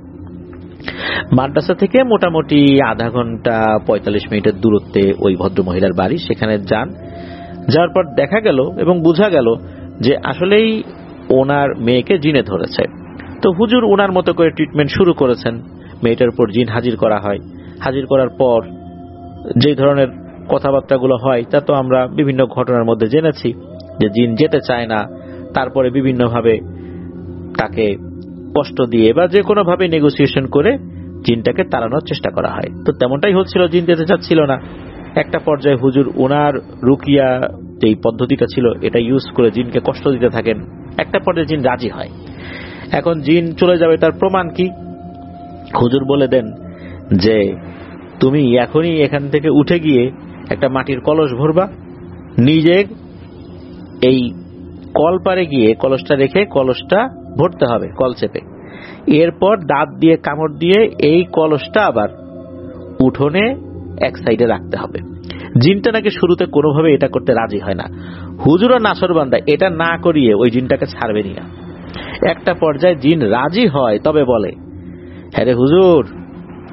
মাদ্রাসা থেকে মোটামুটি আধা ঘন্টা পঁয়তাল্লিশ মিনিটের দূরত্বে ওই ভদ্র মহিলার বাড়ি। সেখানে যান। যাওয়ার পর দেখা গেল এবং বোঝা গেল যে আসলেই ওনার মেয়েকে জিনে ধরেছে। তো হুজুর ওনার মতো করে ট্রিটমেন্ট শুরু করেছেন। মেয়েটার উপর জিন হাজির করা হয়। হাজির করার পর যে ধরনের কথাবার্তাগুলো হয় তা তো আমরা বিভিন্ন ঘটনার মধ্যে জেনেছি, যে জিন যেতে চায় না, তারপরে বিভিন্নভাবে তাকে কষ্ট দিয়ে বা যে কোনো ভাবে নেগোসিয়েশন করে জিনটাকে তাড়ানোর চেষ্টা করা হয়। তো তেমনটাই হচ্ছিল, জিন যেতে চাচ্ছিল না। একটা পর্যায়ে হুজুর ওনার রুকিয়া যেই পদ্ধতিটা ছিল এটা ইউজ করে জিনকে কষ্ট দিতে থাকেন। একটা পর্যায়ে জিন রাজি হয়। এখন জিন চলে যাবে, তার প্রমাণ কি? হুজুর বলে দেন যে তুমি এখনই এখান থেকে উঠে গিয়ে একটা মাটির কলস ভরবা, নিজে এই কল পারে গিয়ে কলসটা রেখে কলসটা ভরতে হবে কল চেপে। এরপর দাঁত দিয়ে কামড় দিয়ে এই কলসটা আবার উঠোনে এক সাইডে রাখতে হবে। জিনটা নাকি শুরুতে কোনোভাবে এটা করতে রাজি হয় না। হুজুরও নাসরবান্দা, এটা না করিয়ে ওই জিনটাকে ছাড়বেনি না। একটা পর্যায়ে জিন রাজি হয়, তবে বলে, হ্যাঁ রে হুজুর,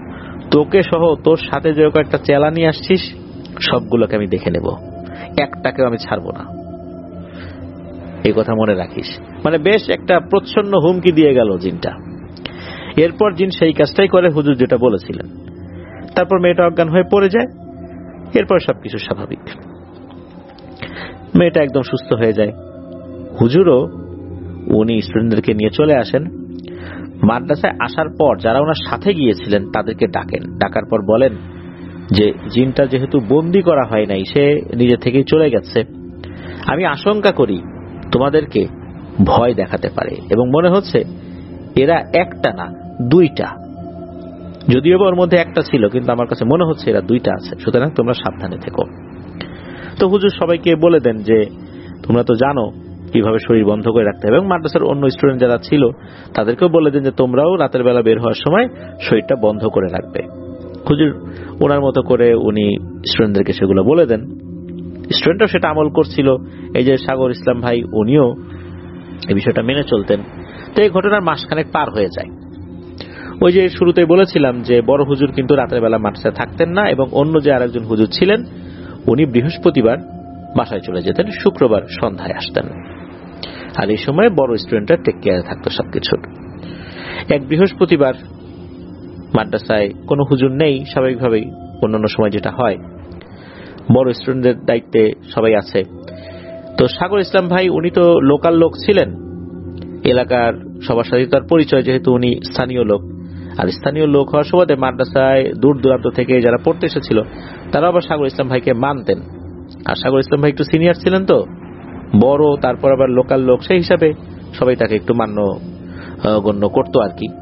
তোকে সহ তোর সাথে যে কয়েকটা চেলা নিয়ে আসছিস সবগুলোকে আমি দেখে নেব, একটাকেও আমি ছাড়বো না, এই কথা মনে রাখিস। মানে বেশ একটা প্রচ্ছন্ন হুমকি দিয়ে গেল জিনটা। এরপর জিন সেই কাজটাই করে হুজুর যেটা বলেছিলেন। তারপর মেয়েটা অজ্ঞান হয়ে পড়ে যায়। এরপর সবকিছু স্বাভাবিক, মেয়েটা একদম সুস্থ হয়ে যায়। হুজুরও উনি স্টুডেন্টদেরকে নিয়ে চলে আসেন। মাদ্রাসায় আসার পর যারা ওনার সাথে গিয়েছিলেন তাদেরকে ডাকেন। ডাকার পর বলেন যে জিনটা যেহেতু বন্দি করা হয় নাই, সে নিজে থেকেই চলে গেছে, আমি আশঙ্কা করি তোমাদেরকে ভয় দেখাতে পারে এবং মনে হচ্ছে এরা একটা না দুইটা, যদিও ওর মধ্যে একটা ছিল কিন্তু আমার কাছে মনে হচ্ছে এরা দুইটা আছে, সুতরাং তোমরা সাবধানে থেকো। তো হুজুর সবাইকে বলে দেন যে তোমরা তো জানো কিভাবে শরীর বন্ধ করে রাখতে হবে, এবং মাদ্রাসার অন্য স্টুডেন্ট যারা ছিল তাদেরকেও বলে দেন যে তোমরাও রাতের বেলা বের হওয়ার সময় শরীরটা বন্ধ করে রাখবে। হুজুর ওনার মতো করে উনি স্টুডেন্টদেরকে সেগুলো বলে দেন। স্টুডেন্টও সেটা আমল করছিল। এই যে সাগর ইসলাম ভাই, উনিও এই বিষয়টা মেনে চলতেন। তো এই ঘটনার মাসখানেক পার হয়ে যায়। ওই যে শুরুতেই বলেছিলাম যে বড় হুজুর কিন্তু রাতের বেলা মাদ্রাসায় থাকতেন না, এবং অন্য যে আরেকজন হুজুর ছিলেন উনি বৃহস্পতিবার বাসায় চলে যেতেন, শুক্রবার সন্ধ্যায় আসতেন। আর এই সময় বড় স্টুডেন্টরা টেক কেয়ারে থাকতো সবকিছুর। এক বৃহস্পতিবার মাদ্রাসায় কোনো হুজুর নেই, স্বাভাবিকভাবেই অন্যান্য সময় যেটা হয়, বড় স্টুডেন্টদের দায়িত্বে সবাই আছে। তো সাগর ইসলাম ভাই উনি তো লোকাল লোক ছিলেন, এলাকার সবার সাথে তার পরিচয়, যেহেতু উনি স্থানীয় লোক। আর স্থানীয় লোক হওয়ার সুবাদে মাদ্রাসায় দূর দূরান্ত থেকে যারা পড়তে এসেছিল তারা আবার সাগর ইসলাম ভাইকে মানতেন। আর সাগর ইসলাম ভাই একটু সিনিয়র ছিলেন, তো বড়, তারপর আবার লোকাল লোক, সেই হিসাবে সবাই তাকে একটু মান্য গণ্য করতো আর কি।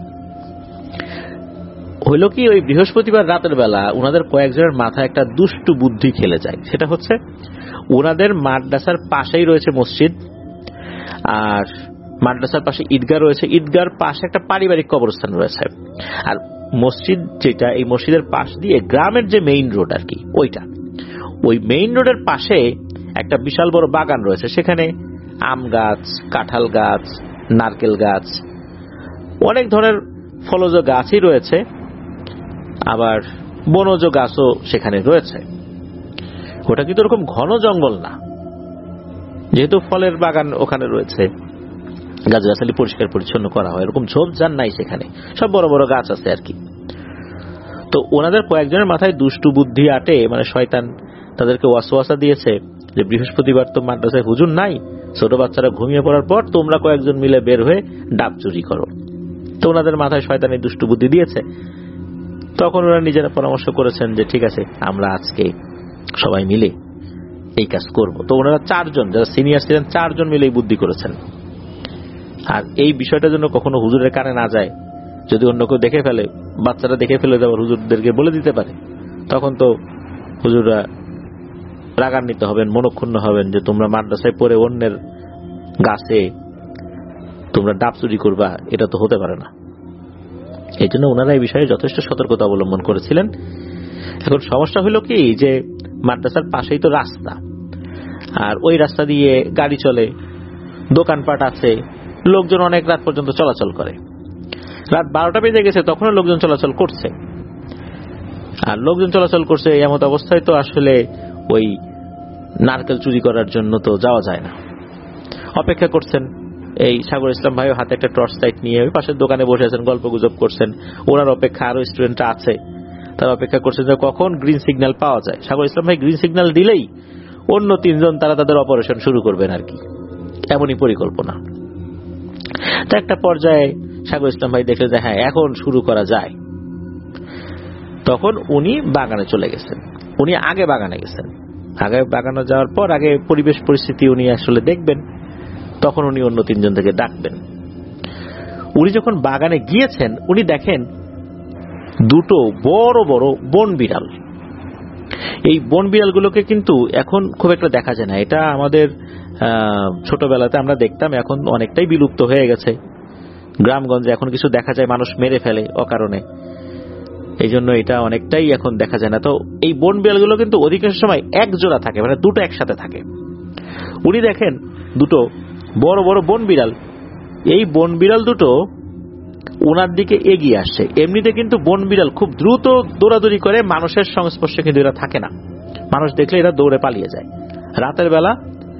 হইল কি, ওই বৃহস্পতিবার রাতের বেলা ওনাদের কয়েকজনের মাথায় একটা দুষ্টু বুদ্ধি খেলে যায়। সেটা হচ্ছে ওনাদের মাদ্রাসার পাশেই রয়েছে মসজিদ, আর মাদ্রাসার পাশে ঈদগাহ রয়েছে, ঈদগাহর পাশে একটা পারিবারিক কবরস্থান রয়েছে, আর মসজিদ যেটা, এই মসজিদের পাশ দিয়ে গ্রামের যে মেইন রোড আর কি, ওইটা, ওই মেইন রোডের পাশে একটা বিশাল বড় বাগান রয়েছে। সেখানে আম গাছ, কাঁঠাল গাছ, নারকেল গাছ, অনেক ধরনের ফলজ গাছই রয়েছে, আবার বনজ গাছও সেখানে রয়েছে। ওটা কিন্তু ওরকম ঘন জঙ্গল না, যেহেতু ফলের বাগান ওখানে রয়েছে, গাছগাছালি পরিষ্কার পরিচ্ছন্ন করা হয়, এরকম ঝোপঝাড় নাই সেখানে, সব বড় বড় গাছ আছে আর কি। তো ওনাদের কয়েকজনের মাথায় দুষ্টু বুদ্ধি আটে, মানে শয়তান তাদেরকে ওয়াসওয়াসা দিয়েছে যে বৃহস্পতিবার তো মাদ্রাসায় হুজুর নাই, ছোট বাচ্চারা ঘুমিয়ে পড়ার পর তোমরা কয়েকজন মিলে বের হয়ে ডাব চুরি করো। তো ওনাদের মাথায় শয়তান এই দুষ্টু বুদ্ধি দিয়েছে। তখন ওরা নিজেরা পরামর্শ করেছেন যে ঠিক আছে, আমরা আজকে সবাই মিলে এই কাজ করব। তো ওনারা চারজন, যারা সিনিয়র ছিলেন, চারজন মিলে এই বুদ্ধি করেছেন। আর এই বিষয়টার জন্য কখনো হুজুরের কানে না যায়, যদি অন্য কেউ দেখে ফেলে, বাচ্চারা দেখে ফেলে আবার হুজুরদেরকে বলে দিতে পারে, তখন তো হুজুররা রাগান্বিত হবেন, মনক্ষুণ্ণ হবেন যে তোমরা মাদ্রাসায় পড়ে অন্যের গাছে তোমরা ডাব চুরি করবা, এটা তো হতে পারে না। এই জন্য ওনারা এই বিষয়ে যথেষ্ট সতর্কতা অবলম্বন করেছিলেন। এখন সমস্যা হলো কি, যে মাদ্রাসার পাশেই তো রাস্তা, আর ওই রাস্তা দিয়ে গাড়ি চলে, দোকানপাট আছে, লোকজন অনেক রাত পর্যন্ত চলাচল করে। রাত বারোটা বেজে গেছে, তখনও লোকজন চলাচল করছে। আর লোকজন চলাচল করছে এমন অবস্থায় তো আসলে ওই নারকেল চুরি করার জন্য তো যাওয়া যায় না। অপেক্ষা করছেন, এই সাগর ইসলাম ভাইও হাতে একটা টর্চ লাইট নিয়ে ওই পাশের দোকানে বসে আছেন, গল্প গুজব করছেন। ওনার অপেক্ষা আরো স্টুডেন্টরা আছে, তারা অপেক্ষা করছেন যে কখন গ্রিন সিগন্যাল পাওয়া যায়। সাগর ইসলাম ভাই গ্রিন সিগন্যাল দিলেই অন্য তিনজন তারা তাদের অপারেশন শুরু করবেন আর কি, এমনই পরিকল্পনা। তো একটা পর্যায়ে সাগর ইসলাম ভাই দেখলেন যে হ্যাঁ, এখন শুরু করা যায়। তখন উনি বাগানে চলে গেছেন। উনি আগে বাগানে গেছেন, আগে বাগানে যাওয়ার পর আগে পরিবেশ পরিস্থিতি উনি আসলে দেখবেন, তখন উনি অন্য তিনজন থেকে ডাকবেন। উনি যখন বাগানে গিয়েছেন, উনি দেখেন দুটো বড় বড় বন বিড়াল। এই বন বিড়ালগুলোকে কিন্তু এখন খুব একটা দেখা যায় না। এটা আমাদের ছোটবেলাতে আমরা দেখতাম, এখন অনেকটাই বিলুপ্ত হয়ে গেছে। গ্রামগঞ্জে এখন কিছু দেখা যায়, মানুষ মেরে ফেলে অকারণে, এই জন্য এটা অনেকটাই এখন দেখা যায় না। তো এই বন বিড়ালগুলো কিন্তু অধিকাংশ সময় এক জোড়া থাকে, মানে দুটো একসাথে থাকে। উনি দেখেন দুটো বড় বড় বন বিড়াল, এই বন বিড়াল দুটো ওনার দিকে এগিয়ে আসছে। এমনিতে কিন্তু বন বিড়াল খুব দ্রুত দৌড়াদৌড়ি করে, মানুষের সংস্পর্শে কিন্তু এরা থাকে না, মানুষ দেখলে এরা দৌড়ে পালিয়ে যায়। রাতের বেলা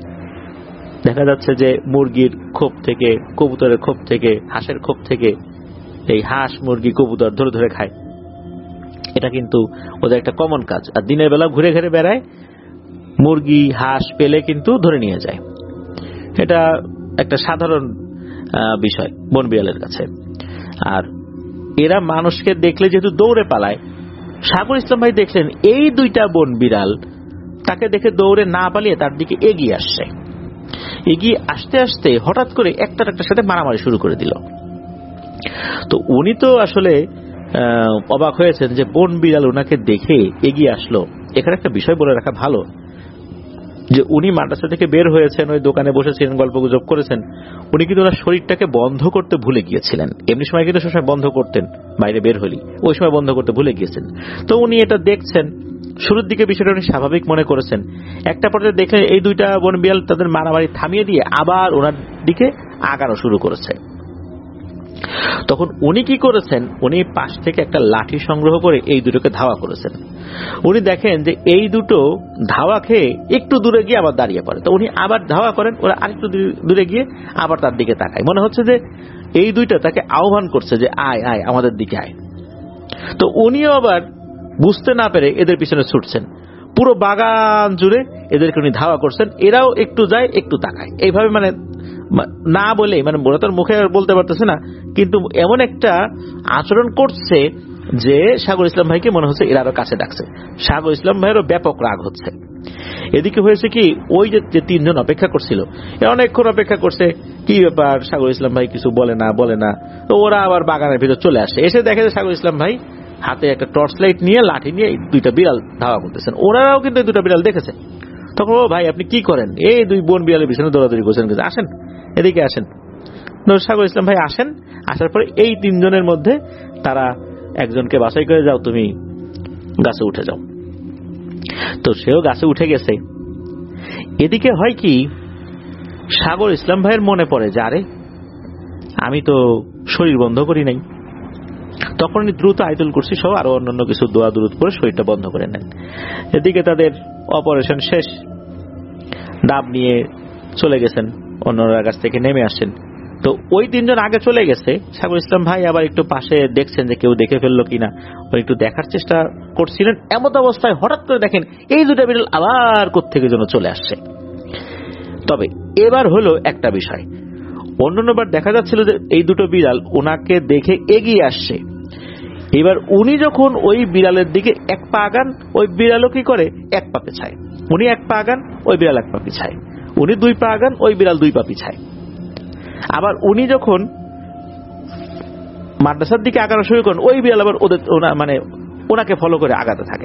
দেখা যাচ্ছে যে মুরগির খোপ থেকে, কবুতরের খোপ থেকে, হাঁসের খোপ থেকে এই হাঁস মুরগি কবুতর ধরে ধরে খায়, এটা কিন্তু ওদের একটা কমন কাজ। আর দিনের বেলা ঘুরে ঘুরে বেড়ায়, মুরগি হাঁস পেলে কিন্তু ধরে নিয়ে যায়। এটা একটা সাধারণ বিষয় বন বিড়ালের কাছে। আর এরা মানুষকে দেখলে যেহেতু দৌড়ে পালায়, সাগর ইসলাম ভাই দেখলেন এই দুইটা বন বিড়াল তাকে দেখে দৌড়ে না পালিয়ে তার দিকে এগিয়ে আসছে। এগিয়ে আসতে আসতে হঠাৎ করে একটার একটার সাথে মারামারি শুরু করে দিল। তো উনি তো আসলে অবাক হয়েছেন যে বন বিড়াল ওনাকে দেখে এগিয়ে আসলো। এখানে একটা বিষয় বলে রাখা ভালো যে উনি মাদ্রাসা থেকে বের হয়েছেন, ওই দোকানে বসেছিলেন, গল্প গুজব করেছেন, উনি কিন্তু ওনার শরীরটাকে বন্ধ করতে ভুলে গিয়েছিলেন। এমনি সময় কিন্তু সবসময় বন্ধ করতেন, বাইরে বের হলি ওই সময় বন্ধ করতে ভুলে গিয়েছেন। তো উনি এটা দেখছেন, শুরুর দিকে বিষয়টা উনি স্বাভাবিক মনে করেছেন। একটা পর্যায়ে দেখলেন এই দুইটা বন বিড়াল তাদের মারামারি থামিয়ে দিয়ে আবার ওনার দিকে আগানো শুরু করেছে। তখন উনি কি করেছেন, উনি পাশ থেকে একটা লাঠি সংগ্রহ করে এই দুটোকে ধাওয়া করেছেন। উনি দেখেন যে এই দুটো ধাওয়া খেয়ে একটু দূরে গিয়ে আবার দাঁড়িয়ে পড়ে। তো উনি আবার ধাওয়া করেন, ওরা আরেকটু দূরে গিয়ে আবার তার দিকে তাকায়। মনে হচ্ছে যে এই দুইটা তাকে আহ্বান করছে যে আয় আয় আমাদের দিকে আয়। তো উনিও আবার বুঝতে না পেরে এদের পিছনে ছুটছেন, পুরো বাগান জুড়ে এদেরকে উনি ধাওয়া করছেন। এরাও একটু যায় একটু তাকায়, এইভাবে মানে না বলে, মানে ওরা তো মুখে বলতে পারতেছে না, কিন্তু এমন একটা আচরণ করছে যে সাগর ইসলাম ভাইকে মনে হচ্ছে এরা আরো কাছে ডাকছে। সাগর ইসলাম ভাইয়েরও ব্যাপক রাগ হচ্ছে। এদিকে হয়েছে কি, ওই যে তিনজন অপেক্ষা করছিল, অনেকক্ষণ অপেক্ষা করছে, কি ব্যাপার সাগর ইসলাম ভাই কিছু বলে না বলে না তো ওরা আবার বাগানের ভিতর চলে আসে। এসে দেখে যে সাগর ইসলাম ভাই হাতে একটা টর্চ লাইট নিয়ে লাঠি নিয়ে দুইটা বিড়াল ধাওয়া করতেছেন। ওনারাও কিন্তু দুইটা বিড়াল দেখেছে। তখন ও ভাই আপনি কি করেন, এই দুই বোন বিড়ালের পিছনে দৌড়াদৌড়ি করছেন, আসেন এদিকে আসেন। সাগর ইসলাম ভাই আসেন, আসার পরে এই তিনজনের মধ্যে তারা একজনকে বাছাই করে, যাও তুমি গাছে উঠে যাও। তো সেও গাছে উঠে গেছে। এদিকে হয় কি, সাগর ইসলাম ভাইয়ের মনে পড়ে যে আরে আমি তো শরীর বন্ধ করি নাই। তখন দ্রুত আয়াতুল কুরসি সহ আরো অন্যান্য কিছু দোয়া দুরূদ করে শরীরটা বন্ধ করে নেন। এদিকে তাদের অপারেশন শেষ, ডাব নিয়ে চলে গেছেন, অন্যরা কাছ থেকে নেমে আসেন। তো ওই তিনজন আগে চলে গেছে, সাগর ইসলাম ভাই আবার একটু পাশে দেখছেন যে কেউ দেখে ফেললো কিনা, ওই একটু দেখার চেষ্টা করছিলেন। এমত অবস্থায় হঠাৎ করে দেখেন এই দুটা বিড়াল আবার কোত্থেকে যেন চলে আসছে। তবে এবার হলো একটা বিষয়, অন্যবার দেখা যাচ্ছিল যে এই দুটো বিড়াল ওনাকে দেখে এগিয়ে আসছে। এবার উনি যখন ওই বিড়ালের দিকে এক পা আগান, ওই বিড়ালও কি করে এক পা পিছায়। উনি এক পা আগান, ওই বিড়াল এক পা পিছায়। উনি দুই পা আগান, ওই বিড়াল দুই পা পিছায়। আবার উনি যখন মাদ্রাসার দিকে আগানো শুরু করেন, ওই বিড়াল আবার ওদের মানে ওনাকে ফলো করে আগাতে থাকে।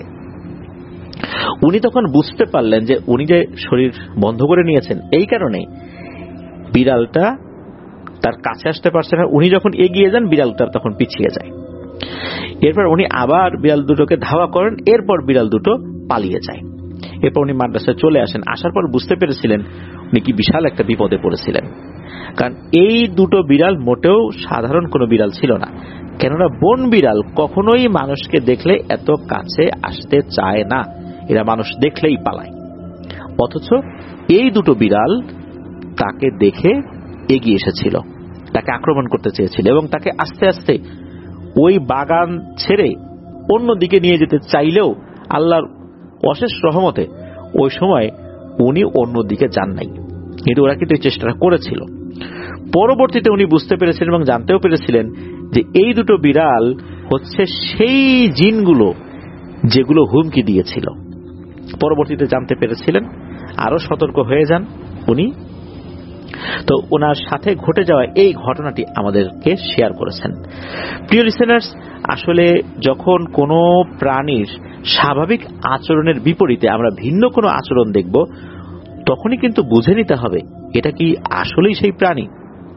উনি তখন বুঝতে পারলেন যে উনি যে শরীর বন্ধ করে নিয়েছেন, এই কারণে বিড়ালটা তার কাছে আসতে পারছে না। উনি যখন এগিয়ে যান, বিড়ালটা তখন পিছিয়ে যায়। এরপর উনি আবার বিড়াল দুটোকে ধাওয়া করেন, এরপর বিড়াল দুটো পালিয়ে যায়। এরপর উনি মাদ্রাসায় চলে আসেন। আসার পর বুঝতে পেরেছিলেন উনি কি বিশাল একটা বিপদে পড়েছিলেন। কারণ এই দুটো বিড়াল মোটেও সাধারণ কোনো বিড়াল ছিল না, কেননা বন বিড়াল কখনোই মানুষকে দেখলে এত কাছে আসতে চায় না, এরা মানুষ দেখলেই পালায়। অথচ এই দুটো বিড়াল তাকে দেখে এগিয়ে এসেছিল, তাকে আক্রমণ করতে চেয়েছিল এবং তাকে আস্তে আস্তে ওই বাগান ছেড়ে অন্য দিকে নিয়ে যেতে চাইলেও আল্লাহর অশেষ রহমতে ওই সময় উনি অন্য দিকে যান নাই, কিন্তু ওরা কিন্তু এই চেষ্টাটা করেছিল। পরবর্তীতে উনি বুঝতে পেরেছিলেন এবং জানতেও পেরেছিলেন যে এই দুটো বিড়াল হচ্ছে সেই জিনগুলো যেগুলো হুমকি দিয়েছিল। পরবর্তীতে জানতে পেরেছিলেন, আরো সতর্ক হয়ে যান উনি। তো ওনার সাথে ঘটে যাওয়া এই ঘটনাটি আমাদেরকে শেয়ার করেছেন। প্রিয় লিসেনার্স, আসলে যখন কোনো প্রাণীর স্বাভাবিক আচরণের বিপরীতে আমরা ভিন্ন কোনো আচরণ দেখব, তখনই কিন্তু বুঝে নিতে হবে এটা কি আসলেই সেই প্রাণী।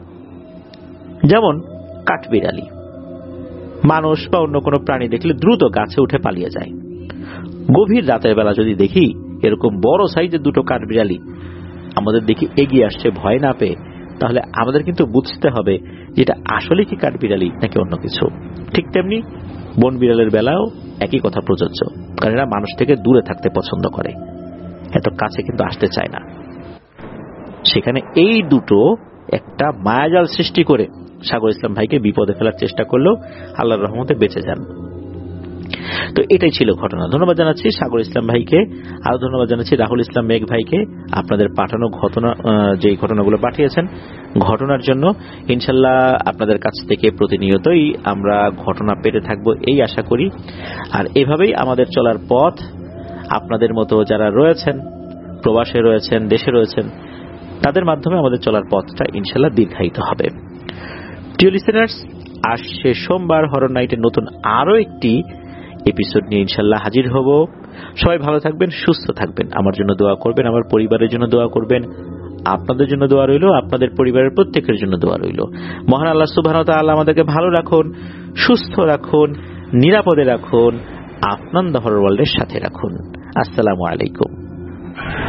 যেমন কাঠবিড়ালি মানুষ বা অন্য কোনো প্রাণী দেখলে দ্রুত গাছে উঠে পালিয়ে যায়। গভীর রাতের বেলা যদি দেখি এরকম বড় সাইজের দুটো কাঠবিড়ালি আমাদের দিকে এগিয়ে আসছে ভয় না পেয়ে, তাহলে আমাদের কিন্তু বুঝতে হবে যে এটা আসলে কি কাঠবিড়ালি নাকি অন্য কিছু। ঠিক তেমনি বন বিড়ালের বেলাও একই কথা প্রযোজ্য, কারণ এরা মানুষ থেকে দূরে থাকতে পছন্দ করে, এত কাছে কিন্তু আসতে চায় না। সেখানে এই দুটো একটা মায়াজাল সৃষ্টি করে সাগর ইসলাম ভাইকে বিপদে ফেলার চেষ্টা করলেও আল্লাহর রহমতে বেঁচে যান। তো এটাই ছিল ঘটনা। ধন্যবাদ জানাচ্ছি সাগর ইসলাম ভাইকে, আরো ধন্যবাদ জানাচ্ছি রাহুল ইসলাম মেঘ ভাইকে আপনাদের পাঠানো ঘটনা, যে ঘটনাগুলো পাঠিয়েছেন ঘটনার জন্য। ইনশাল্লাহ আপনাদের কাছ থেকে প্রতিনিয়তই আমরা ঘটনা পেতে থাকবো এই আশা করি। আর এভাবেই আমাদের চলার পথ আপনাদের মতো যারা রয়েছেন, প্রবাসে রয়েছেন, দেশে রয়েছেন, তাদের মাধ্যমে আমাদের চলার পথটা ইনশাল্লাহ দীর্ঘায়িত হবে। প্রিয় লিসেনার্স, আসছে সোমবার হরর নাইটের নতুন আরো একটি এপিসোড নিয়ে ইনশাল্লাহ হাজির হব। সবাই ভালো থাকবেন, সুস্থ থাকবেন, আমার জন্য দোয়া করবেন, আমার পরিবারের জন্য দোয়া করবেন, আপনাদের জন্য দোয়া রইল, আপনাদের পরিবারের প্রত্যেকের জন্য দোয়া রইল। মহান আল্লাহ সুবহানাহু ওয়া তাআলা আমাদেরকে ভালো রাখুন, সুস্থ রাখুন, নিরাপদে রাখুন, আপনার হরর ওয়ার্ল্ডের সাথে রাখুন। আসসালামু আলাইকুম।